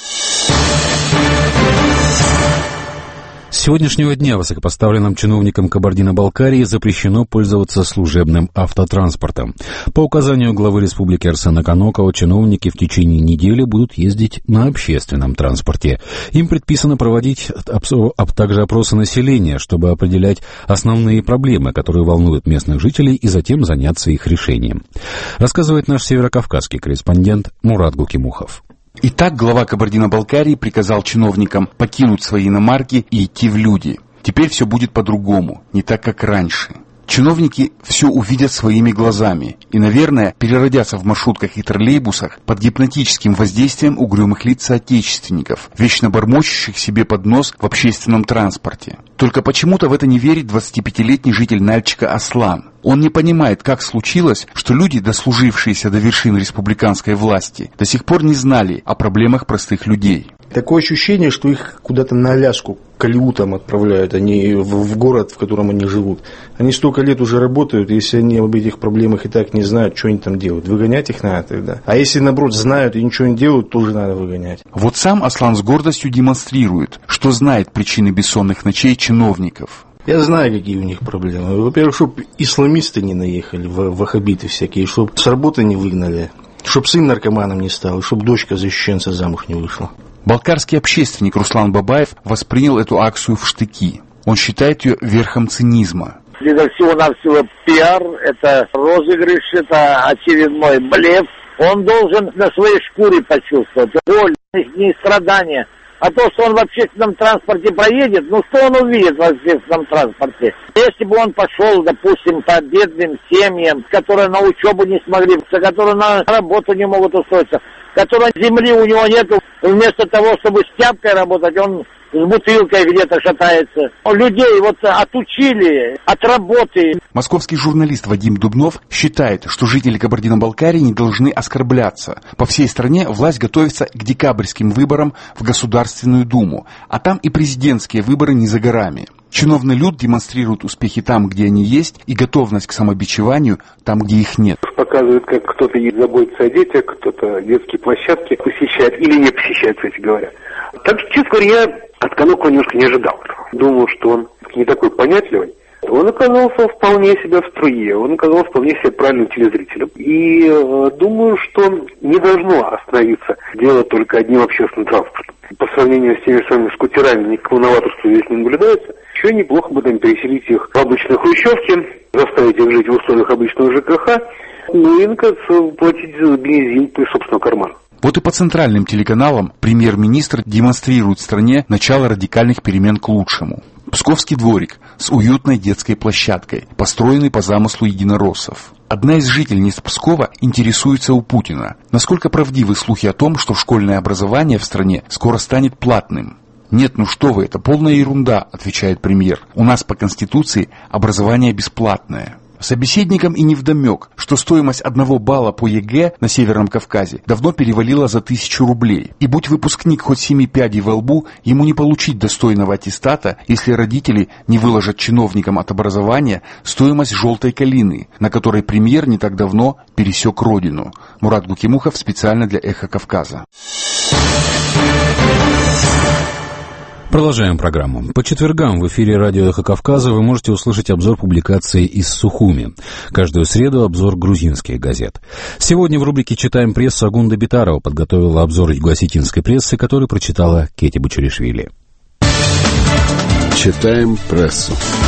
С сегодняшнего дня высокопоставленным чиновникам Кабардино-Балкарии запрещено пользоваться служебным автотранспортом. По указанию главы республики Арсена Канокова, чиновники в течение недели будут ездить на общественном транспорте. Им предписано проводить также опросы населения, чтобы определять основные проблемы, которые волнуют местных жителей, и затем заняться их решением. Рассказывает наш северокавказский корреспондент Мурат Гукимухов. Итак, глава Кабардино-Балкарии приказал чиновникам покинуть свои иномарки и идти в люди. Теперь все будет по-другому, не так, как раньше. Чиновники все увидят своими глазами и, наверное, переродятся в маршрутках и троллейбусах под гипнотическим воздействием угрюмых лиц соотечественников, вечно бормочущих себе под нос в общественном транспорте. Только почему-то в это не верит 25-летний житель Нальчика Аслан. Он не понимает, как случилось, что люди, дослужившиеся до вершин республиканской власти, до сих пор не знали о проблемах простых людей. Такое ощущение, что их куда-то на Аляску, к Алиутам отправляют, а не в город, в котором они живут. Они столько лет уже работают, если они об этих проблемах и так не знают, что они там делают. Выгонять их надо тогда. А если, наоборот, знают и ничего не делают, тоже надо выгонять. Вот сам Аслан с гордостью демонстрирует, что знает причины бессонных ночей чиновников. Я знаю, какие у них проблемы. Во-первых, чтобы исламисты не наехали, ваххабиты всякие, чтобы с работы не выгнали, чтобы сын наркоманом не стал, чтобы дочка защищенца замуж не вышла. Балкарский общественник Руслан Бабаев воспринял эту акцию в штыки. Он считает ее верхом цинизма. Это всего-навсего пиар, это розыгрыш, это очередной блеф. Он должен на своей шкуре почувствовать боль, не страдания. А то, что он в общественном транспорте проедет, ну что он увидит в общественном транспорте? Если бы он пошел, допустим, по бедным семьям, которые на учебу не смогли, которые на работу не могут устроиться, которые земли у него нету, вместо того, чтобы с тяпкой работать, он с бутылкой где-то шатается. Людей вот отучили от работы. Московский журналист Вадим Дубнов считает, что жители Кабардино-Балкарии не должны оскорбляться. По всей стране власть готовится к декабрьским выборам в Государственную Думу, а там и президентские выборы не за горами. Чиновный люд демонстрирует успехи там, где они есть, и готовность к самобичеванию там, где их нет. Показывает, как кто-то заботится о детях, кто-то детские площадки посещает или не посещает, кстати говоря. Так что, честно говоря, я от Канокова немножко не ожидал этого. Думал, что он не такой понятливый. Он оказался вполне себе в струе, он оказался вполне себе правильным телезрителем. И думаю, что не должно остановиться дело только одним общественным транспортом. По сравнению с теми самыми скутерами, никакого новаторства здесь не наблюдается. Еще неплохо бы там переселить их в обычные хрущевки, заставить их жить в условиях обычного ЖКХ, ну и, наконец, платить за бензин из собственного кармана. Вот и по центральным телеканалам премьер-министр демонстрирует стране начало радикальных перемен к лучшему. Псковский дворик с уютной детской площадкой, построенный по замыслу единороссов. Одна из жительниц Пскова интересуется у Путина, насколько правдивы слухи о том, что школьное образование в стране скоро станет платным. «Нет, ну что вы, это полная ерунда», — отвечает премьер. «У нас по Конституции образование бесплатное». Собеседникам и невдомек, что стоимость 1 балла по ЕГЭ на Северном Кавказе давно перевалила за 1000 рублей. И будь выпускник хоть 7 пядей во лбу, ему не получить достойного аттестата, если родители не выложат чиновникам от образования стоимость желтой калины, на которой премьер не так давно пересек родину. Мурат Гукимухов специально для «Эхо Кавказа». Продолжаем программу. По четвергам в эфире радио «Эхо Кавказа» вы можете услышать обзор публикаций из Сухуми. Каждую среду обзор грузинских газет. Сегодня в рубрике «Читаем прессу» Агунда Битарова подготовила обзор юго-осетинской прессы, который прочитала Кети Бачуришвили. Читаем прессу.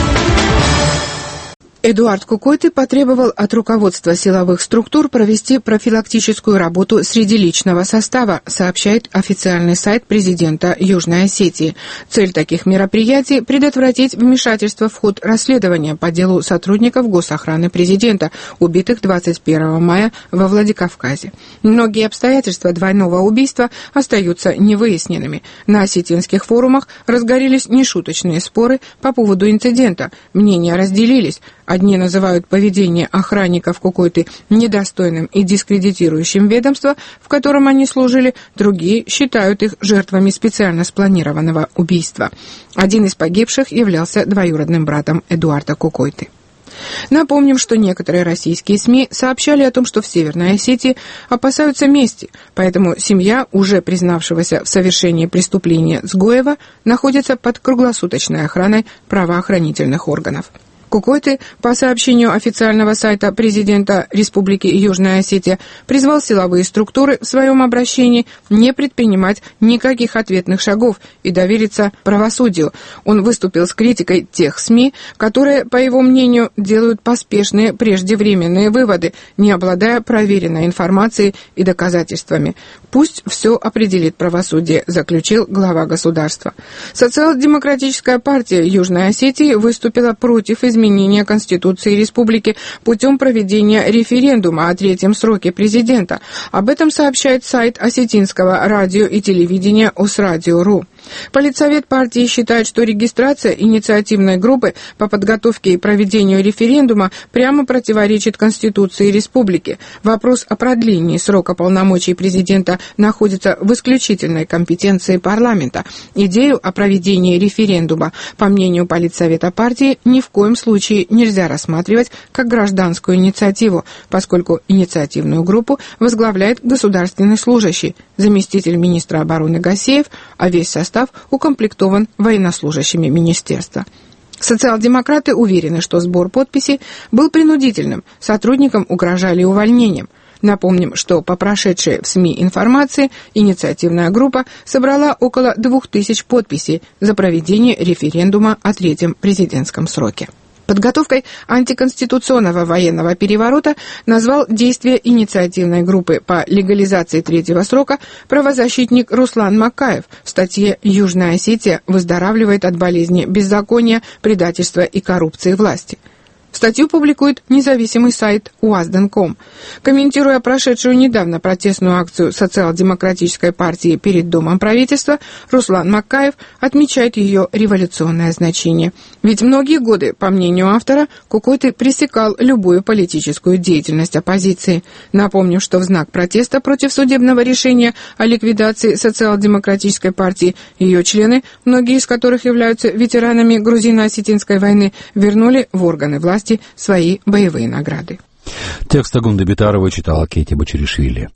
Эдуард Кукойты потребовал от руководства силовых структур провести профилактическую работу среди личного состава, сообщает официальный сайт президента Южной Осетии. Цель таких мероприятий – предотвратить вмешательство в ход расследования по делу сотрудников госохраны президента, убитых 21 мая во Владикавказе. Многие обстоятельства двойного убийства остаются невыясненными. На осетинских форумах разгорелись нешуточные споры по поводу инцидента. Мнения разделились. Одни называют поведение охранников Кукойты недостойным и дискредитирующим ведомство, в котором они служили, другие считают их жертвами специально спланированного убийства. Один из погибших являлся двоюродным братом Эдуарда Кукойты. Напомним, что некоторые российские СМИ сообщали о том, что в Северной Осетии опасаются мести, поэтому семья уже признавшегося в совершении преступления Сгоева находится под круглосуточной охраной правоохранительных органов. Кукойты, по сообщению официального сайта президента Республики Южная Осетия, призвал силовые структуры в своем обращении не предпринимать никаких ответных шагов и довериться правосудию. Он выступил с критикой тех СМИ, которые, по его мнению, делают поспешные преждевременные выводы, не обладая проверенной информацией и доказательствами. «Пусть все определит правосудие», заключил глава государства. Социал-демократическая партия Южной Осетии выступила против изменения Конституции Республики путем проведения референдума о третьем сроке президента. Об этом сообщает сайт осетинского радио и телевидения ОСРадио.ру. Политсовет партии считает, что регистрация инициативной группы по подготовке и проведению референдума прямо противоречит Конституции Республики. Вопрос о продлении срока полномочий президента находится в исключительной компетенции парламента. Идею о проведении референдума, по мнению Политсовета партии, ни в коем случае нельзя рассматривать как гражданскую инициативу, поскольку инициативную группу возглавляет государственный служащий, заместитель министра обороны Гасеев, а весь состав укомплектован военнослужащими министерства. Социал-демократы уверены, что сбор подписей был принудительным, сотрудникам угрожали увольнением. Напомним, что по прошедшей в СМИ информации инициативная группа собрала около 2000 подписей за проведение референдума о третьем президентском сроке. Подготовкой антиконституционного военного переворота назвал действия инициативной группы по легализации третьего срока правозащитник Руслан Макаев в статье «Южная Осетия выздоравливает от болезни беззакония, предательства и коррупции власти». Статью публикует независимый сайт Уазден.ком. Комментируя прошедшую недавно протестную акцию социал-демократической партии перед Домом правительства, Руслан Макаев отмечает ее революционное значение. Ведь многие годы, по мнению автора, Кукойты пресекал любую политическую деятельность оппозиции. Напомню, что в знак протеста против судебного решения о ликвидации социал-демократической партии ее члены, многие из которых являются ветеранами грузино-осетинской войны, вернули в органы власти свои боевые награды. Текст Агунды Битаровой читала Кети Бачуришвили.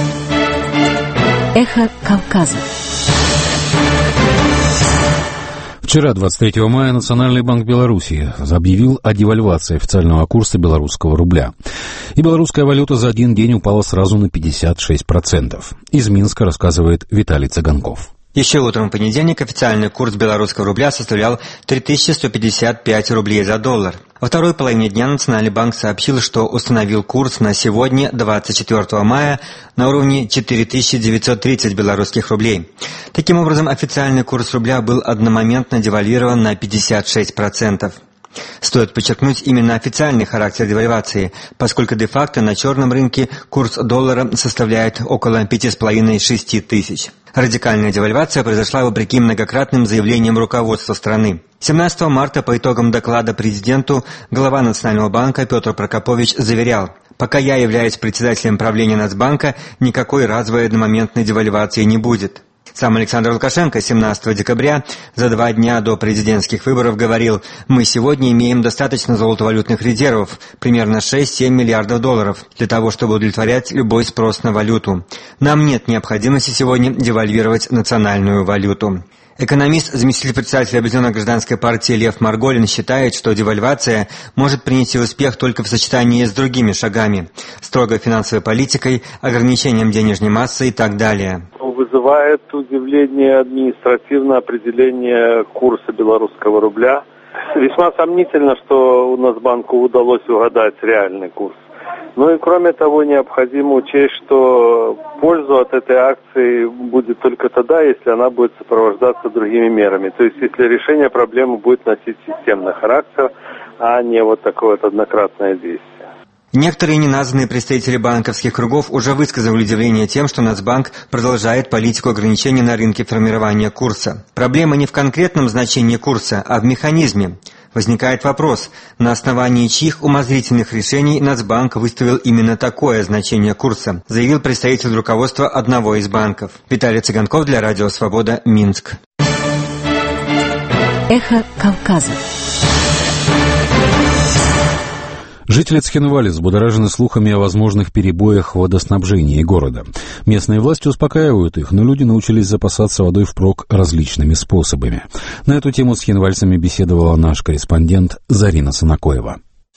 Эхо Кавказа. Вчера, 23 мая, Национальный банк Беларуси объявил о девальвации официального курса белорусского рубля. И белорусская валюта за один день упала сразу на 56%. Из Минска рассказывает Виталий Цыганков. Еще утром в понедельник официальный курс белорусского рубля составлял 3155 рублей за доллар. Во второй половине дня Национальный банк сообщил, что установил курс на сегодня, 24 мая, на уровне 4930 белорусских рублей. Таким образом, официальный курс рубля был одномоментно девальвирован на 56%. Стоит подчеркнуть именно официальный характер девальвации, поскольку де-факто на черном рынке курс доллара составляет около 5,5-6 тысяч. Радикальная девальвация произошла вопреки многократным заявлениям руководства страны. 17 марта по итогам доклада президенту глава Национального банка Петр Прокопович заверял: «Пока я являюсь председателем правления Нацбанка, никакой разовой одномоментной девальвации не будет». Сам Александр Лукашенко 17 декабря, за 2 дня до президентских выборов, говорил: «Мы сегодня имеем достаточно золотовалютных резервов, примерно 6-7 миллиардов долларов, для того, чтобы удовлетворять любой спрос на валюту. Нам нет необходимости сегодня девальвировать национальную валюту». Экономист, заместитель председателя Объединенной гражданской партии Лев Марголин считает, что девальвация может принести успех только в сочетании с другими шагами – строгой финансовой политикой, ограничением денежной массы и так далее. Вызывает удивление административное определение курса белорусского рубля. Весьма сомнительно, что у Нацбанку удалось угадать реальный курс. Ну и кроме того, необходимо учесть, что пользу от этой акции будет только тогда, если она будет сопровождаться другими мерами. То есть, если решение проблемы будет носить системный характер, а не вот такое вот однократное действие. Некоторые неназванные представители банковских кругов уже высказывали удивление тем, что Нацбанк продолжает политику ограничений на рынке формирования курса. Проблема не в конкретном значении курса, а в механизме. Возникает вопрос, на основании чьих умозрительных решений Нацбанк выставил именно такое значение курса, заявил представитель руководства одного из банков. Виталий Цыганков для Радио Свобода, Минск. Эхо Кавказа. Жители Цхинвали взбудоражены слухами о возможных перебоях в водоснабжении города. Местные власти успокаивают их, но люди научились запасаться водой впрок различными способами. На эту тему с цхинвальцами беседовала наш корреспондент Зарина Санакоева.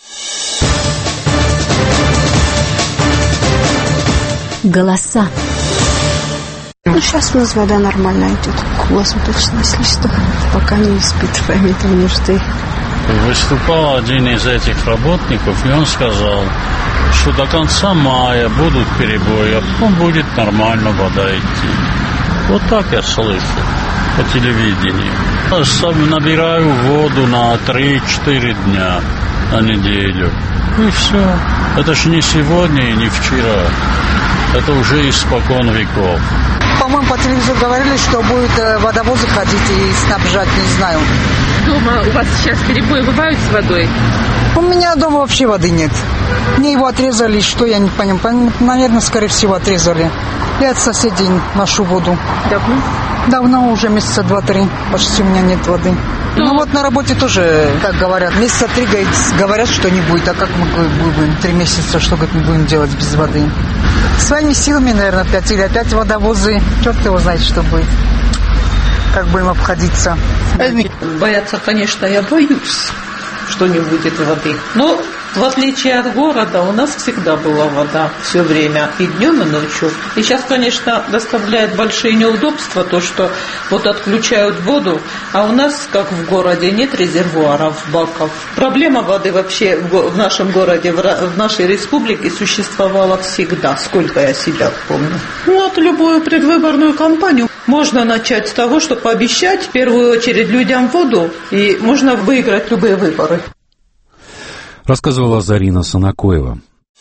Голоса. Сейчас у нас вода нормально идет, круглосуточно, если что, пока не испытываем этой нужды. Выступал один из этих работников, и он сказал, что до конца мая будут перебои, а потом будет нормально вода идти. Вот так я слышу по телевидению. Я набираю воду на 3-4 дня, на неделю. И все. Это же не сегодня и не вчера. Это уже испокон веков. По-моему, по телевизору говорили, что будут водовозы ходить и снабжать, не знаю. Дома у вас сейчас перебои бывают с водой? У меня дома вообще воды нет. Мне его отрезали, что я не понимаю. Наверное, скорее всего, отрезали. Я от соседей ношу воду. Давно? Давно, уже месяца 2-3. Почти у меня нет воды. Ну вот на работе тоже, как говорят, месяца 3 говорят, что не будет. А как мы будем 3 месяца, что мы будем делать без воды? Своими силами, наверное, опять. Или опять водовозы. Черт его знает, что будет. Как будем обходиться. Бояться, конечно, я боюсь, что не будет воды. Но в отличие от города, у нас всегда была вода все время, и днем, и ночью. И сейчас, конечно, доставляет большие неудобства то, что вот отключают воду, а у нас, как в городе, нет резервуаров, баков. Проблема воды вообще в нашем городе, в нашей республике существовала всегда, сколько я себя помню. Вот любую предвыборную кампанию можно начать с того, что пообещать в первую очередь людям воду, и можно выиграть любые выборы. Рассказывала Зарина Санакоева.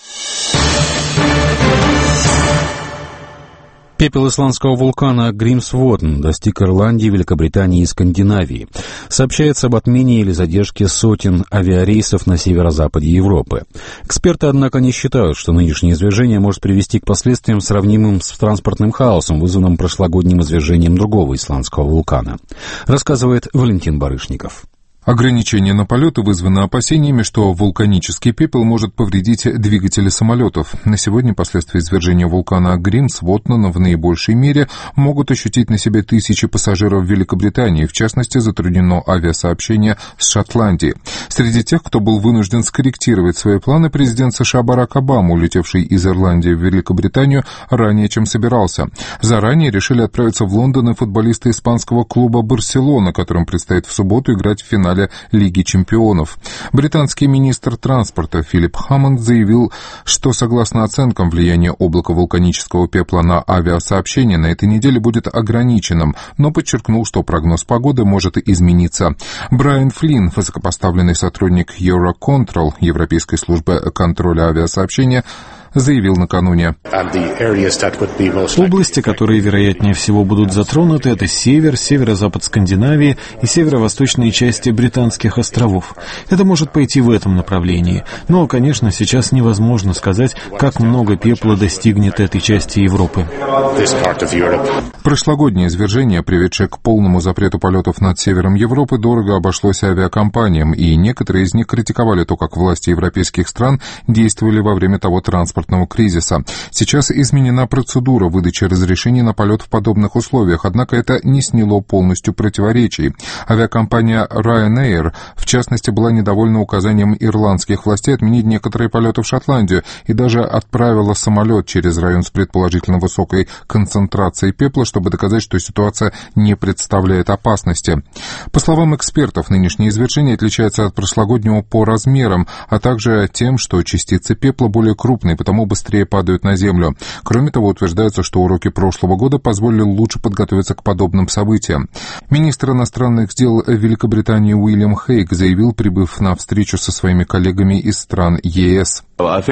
Пепел исландского вулкана Гримсвотн достиг Ирландии, Великобритании и Скандинавии. Сообщается об отмене или задержке сотен авиарейсов на северо-западе Европы. Эксперты, однако, не считают, что нынешнее извержение может привести к последствиям, сравнимым с транспортным хаосом, вызванным прошлогодним извержением другого исландского вулкана. Рассказывает Валентин Барышников. Ограничения на полеты вызваны опасениями, что вулканический пепел может повредить двигатели самолетов. На сегодня последствия извержения вулкана Гримсвотна в наибольшей мере могут ощутить на себе тысячи пассажиров Великобритании. В частности, затруднено авиасообщение с Шотландией. Среди тех, кто был вынужден скорректировать свои планы, президент США Барак Обама, улетевший из Ирландии в Великобританию ранее, чем собирался. Заранее решили отправиться в Лондон и футболисты испанского клуба «Барселона», которым предстоит в субботу играть в финале Лиги чемпионов. Британский министр транспорта Филипп Хаммонд заявил, что согласно оценкам влияние облака вулканического пепла на авиасообщение на этой неделе будет ограниченным, но подчеркнул, что прогноз погоды может измениться. Брайан Флинн, высокопоставленный сотрудник Eurocontrol, Европейской службы контроля авиасообщения, заявил накануне. Области, которые вероятнее всего будут затронуты, это север, северо-запад Скандинавии и северо-восточные части Британских островов. Это может пойти в этом направлении. Но, конечно, сейчас невозможно сказать, как много пепла достигнет этой части Европы. Прошлогоднее извержение, приведшее к полному запрету полетов над севером Европы, дорого обошлось авиакомпаниям, и некоторые из них критиковали то, как власти европейских стран действовали во время того транспортного кризиса. Сейчас изменена процедура выдачи разрешений на полет в подобных условиях, однако это не сняло полностью противоречий. Авиакомпания Ryanair, в частности, была недовольна указанием ирландских властей отменить некоторые полеты в Шотландию и даже отправила самолет через район с предположительно высокой концентрацией пепла, чтобы доказать, что ситуация не представляет опасности. По словам экспертов, нынешнее извержение отличается от прошлогоднего по размерам, а также тем, что частицы пепла более крупные, потому быстрее падают на землю. Кроме того, утверждается, что уроки прошлого года позволили лучше подготовиться к подобным событиям. Министр иностранных дел Великобритании Уильям Хейг заявил, прибыв на встречу со своими коллегами из стран ЕС.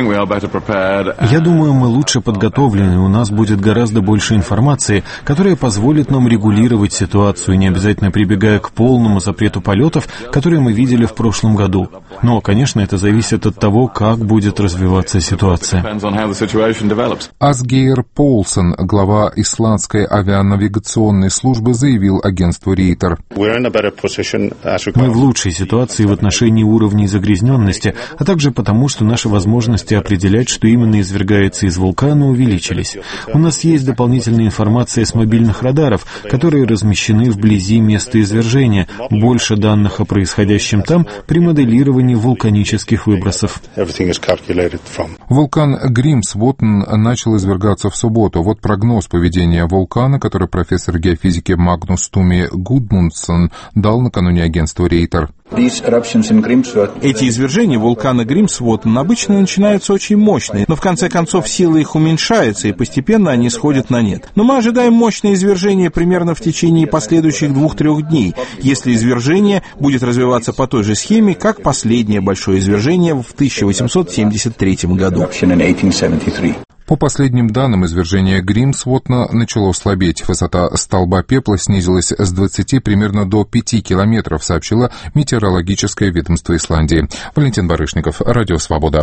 Я думаю, мы лучше подготовлены, у нас будет гораздо больше информации, которая позволит нам регулировать ситуацию, не обязательно прибегая к полному запрету полетов, которые мы видели в прошлом году. Но, конечно, это зависит от того, как будет развиваться ситуация. Асгейр Полсон, глава исландской авианавигационной службы, заявил агентству Рейтер. Мы в лучшей ситуации в отношении уровней загрязненности, а также потому, что наши возможности определять, что именно извергается из вулкана, увеличились. У нас есть дополнительная информация с мобильных радаров, которые размещены вблизи места извержения, больше данных о происходящем там при моделировании вулканических выбросов. Вулкан Гримсвотн начал извергаться в субботу. Вот прогноз поведения вулкана, который профессор геофизики Магнус Туми Гудмундсон дал накануне агентству Рейтер. Эти извержения вулкана Гримсвотн обычно начинаются очень мощные, но в конце концов сила их уменьшается, и постепенно они сходят на нет. Но мы ожидаем мощное извержение примерно в течение последующих 2-3 дней, если извержение будет развиваться по той же схеме, как последнее большое извержение в 1873 году. По последним данным, извержение Гримсвотна начало слабеть. Высота столба пепла снизилась с 20 примерно до 5 километров, сообщило метеорологическое ведомство Исландии. Валентин Барышников, Радио Свобода.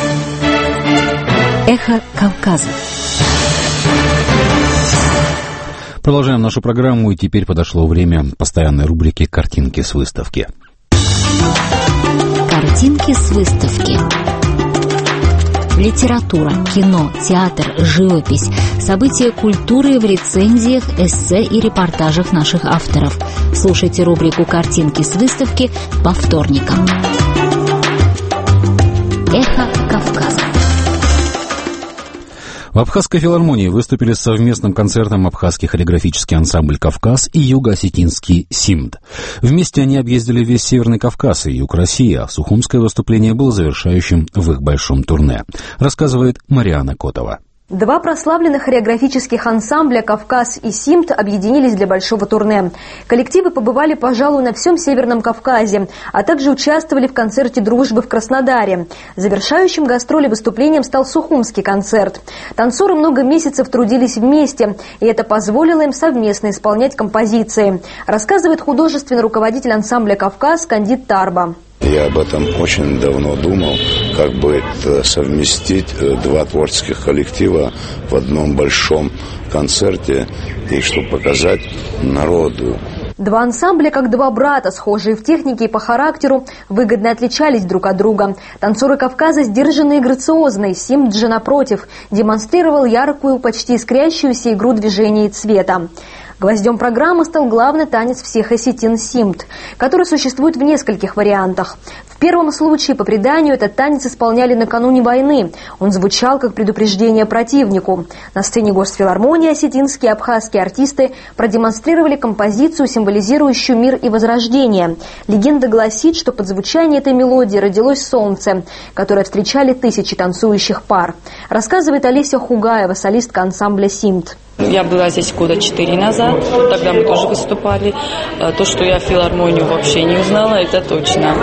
Эхо Кавказа. Продолжаем нашу программу, и теперь подошло время постоянной рубрики «Картинки с выставки». Картинки с выставки. Литература, кино, театр, живопись, события культуры в рецензиях, эссе и репортажах наших авторов. Слушайте рубрику «Картинки с выставки» по вторникам. Эхо Кавказа. В Абхазской филармонии выступили с совместным концертом абхазский хореографический ансамбль «Кавказ» и юго-осетинский «Симд». Вместе они объездили весь Северный Кавказ и юг России, а сухумское выступление было завершающим в их большом турне, рассказывает Мариана Котова. Два прославленных хореографических ансамбля «Кавказ» и «Симд» объединились для большого турне. Коллективы побывали, пожалуй, на всем Северном Кавказе, а также участвовали в концерте «Дружбы» в Краснодаре. Завершающим гастроли выступлением стал сухумский концерт. Танцоры много месяцев трудились вместе, и это позволило им совместно исполнять композиции, рассказывает художественный руководитель ансамбля «Кавказ» Кандид Тарба. Я об этом очень давно думал, как бы совместить два творческих коллектива в одном большом концерте, и чтобы показать народу Два ансамбля, как два брата, схожие в технике и по характеру, выгодно отличались друг от друга. Танцоры Кавказа сдержанные и грациозные, Симт же, напротив, демонстрировал яркую, почти искрящуюся игру движения и цвета. Гвоздем программы стал главный танец всех осетин Симт, который существует в нескольких вариантах. В первом случае, по преданию, этот танец исполняли накануне войны. Он звучал как предупреждение противнику. На сцене Госфилармонии осетинские и абхазские артисты продемонстрировали композицию, символизирующую мир и возрождение. Легенда гласит, что под звучание этой мелодии родилось солнце, которое встречали тысячи танцующих пар. Рассказывает Олеся Хугаева, солистка ансамбля Симт. Я была здесь года 4 назад, тогда мы тоже выступали. То, что я филармонию вообще не узнала, это точно.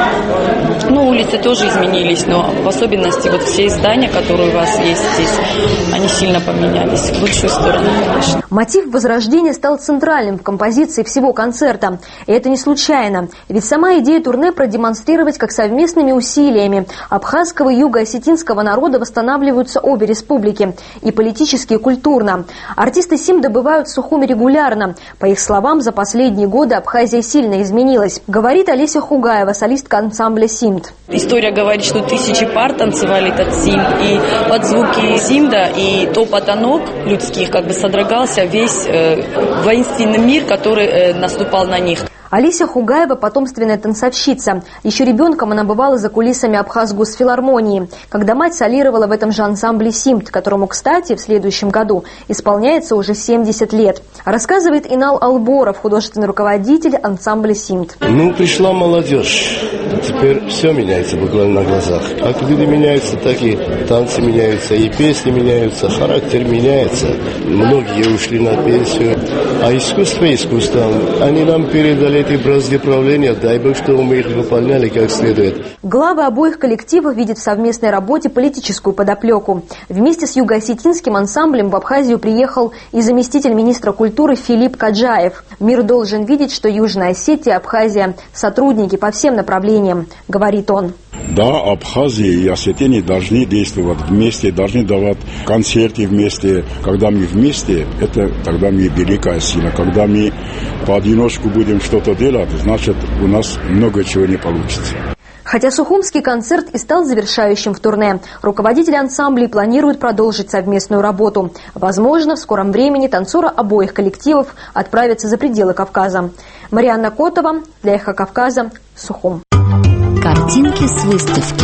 Ну, улицы тоже изменились, но в особенности вот все здания, которые у вас есть здесь, они сильно поменялись в лучшую сторону, конечно. Мотив возрождения стал центральным в композиции всего концерта. И это не случайно. Ведь сама идея турне продемонстрировать, как совместными усилиями абхазского и юго-осетинского народа восстанавливаются обе республики. И политически, и культурно. Артисты Симт добывают в Сухуми регулярно. По их словам, за последние годы Абхазия сильно изменилась. Говорит Олеся Хугаева, солистка ансамбля Симт. История говорит, что тысячи пар танцевали этот Симт. И под звуки Симда и топота ног людских как бы содрогался весь воинственный мир, который наступал на них. Олеся Хугаева – потомственная танцовщица. Еще ребенком она бывала за кулисами Абхаз-Госфилармонии, когда мать солировала в этом же ансамбле Симт, которому, кстати, в следующем году исполняется уже 70 лет. Рассказывает Инал Алборов, художественный руководитель ансамбля Симт. Пришла молодежь. Теперь все меняется буквально на глазах. Как люди меняются, так и танцы меняются, и песни меняются, характер меняется. Многие ушли на пенсию. А искусство искусством. Они нам передали эти бразды правления, дай Бог, что мы их выполняли как следует. Главы обоих коллективов видят в совместной работе политическую подоплеку. Вместе с юго-осетинским ансамблем в Абхазию приехал и заместитель министра культуры Филипп Каджаев. Мир должен видеть, что Южная Осетия и Абхазия – сотрудники по всем направлениям, говорит он. Да, Абхазия и Осетия должны действовать вместе, должны давать концерты вместе. Когда мы вместе, это тогда мы великая сила. Когда мы поодиночку будем что-то делать, значит, у нас много чего не получится. Хотя Сухумский концерт и стал завершающим в турне, руководители ансамблей планируют продолжить совместную работу. Возможно, в скором времени танцоры обоих коллективов отправятся за пределы Кавказа. Марианна Котова для «Эхо Кавказа», Сухум. Картинки с выставки.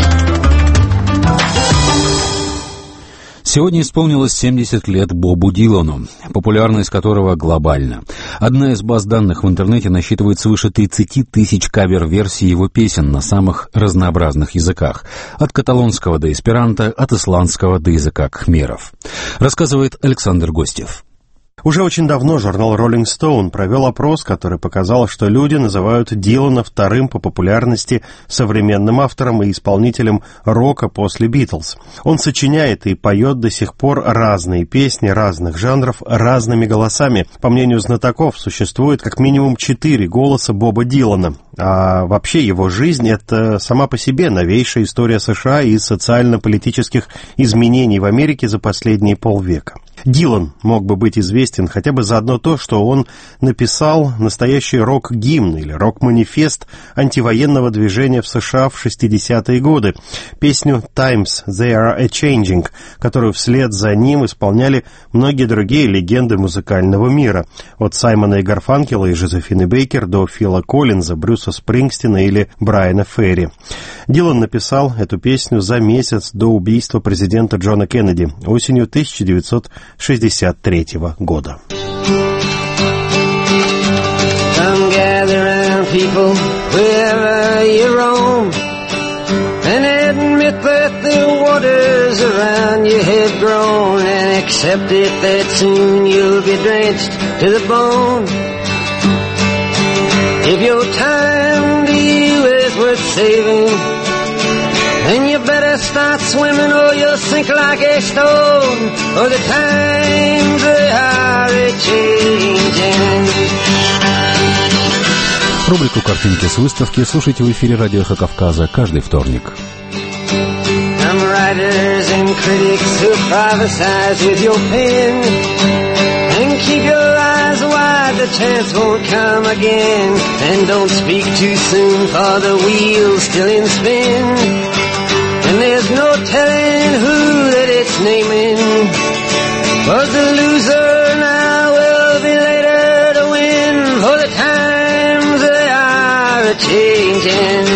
Сегодня исполнилось 70 лет Бобу Дилану, популярность которого глобальна. Одна из баз данных в интернете насчитывает свыше 30 тысяч кавер-версий его песен на самых разнообразных языках. От каталонского до эсперанто, от исландского до языка кхмеров. Рассказывает Александр Гостев. Уже очень давно журнал Rolling Stone провел опрос, который показал, что люди называют Дилана вторым по популярности современным автором и исполнителем рока после Битлз. Он сочиняет и поет до сих пор разные песни разных жанров разными голосами. По мнению знатоков, существует как минимум 4 голоса Боба Дилана. А вообще его жизнь — это сама по себе новейшая история США и социально-политических изменений в Америке за последние полвека. Дилан мог бы быть известен хотя бы за одно то, что он написал настоящий рок-гимн или рок-манифест антивоенного движения в США в 60-е годы, песню «Times They Are A-Changing», которую вслед за ним исполняли многие другие легенды музыкального мира, от Саймона и Гарфанкела и Жозефины Бейкер до Фила Коллинза, Брюса Спрингстина или Брайана Ферри. Дилан написал эту песню за месяц до убийства президента Джона Кеннеди осенью 1963 года. Come gather round, people, wherever you roam, and admit that the waters around you have grown, and accept it that soon you'll be drenched to the bone. If your time to you is worth saving, then you better start swimming or you'll sink like a stone, or the times they are a-changing. Рубрику «Картинки с выставки» слушайте в эфире радио «Эхо Кавказа» каждый вторник. Some writers and critics who prophesize with your pen and keep your eyes wide, the chance won't come again. And don't speak too soon, for the wheel's still in spin. And there's no telling who that it's naming. Was the loser now will be later to win, for the times they are a-changing.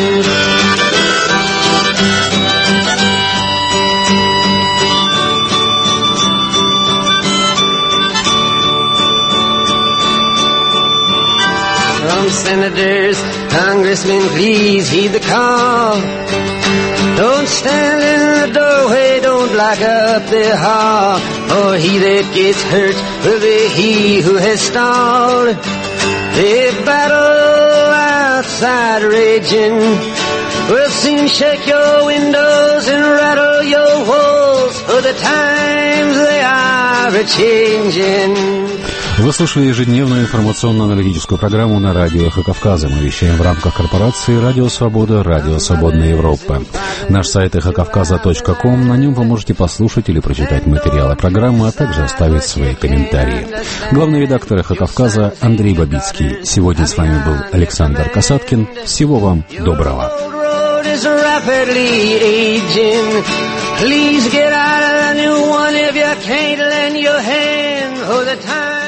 Senators, congressmen, please heed the call. Don't stand in the doorway, don't block up the hall, for he that gets hurt will be he who has stalled. The battle outside raging will soon shake your windows and rattle your walls, for the times they are a-changing. Вы слушали ежедневную информационно-аналитическую программу на радио «Эхо Кавказа». Мы вещаем в рамках корпорации «Радио Свобода», «Радио Свободная Европа». Наш сайт эхокавказа.ком. На нем вы можете послушать или прочитать материалы программы, а также оставить свои комментарии. Главный редактор «Эхо Кавказа» Андрей Бабицкий. Сегодня с вами был Александр Касаткин. Всего вам доброго. Please get out of the new one if you can't lend your hand for the time.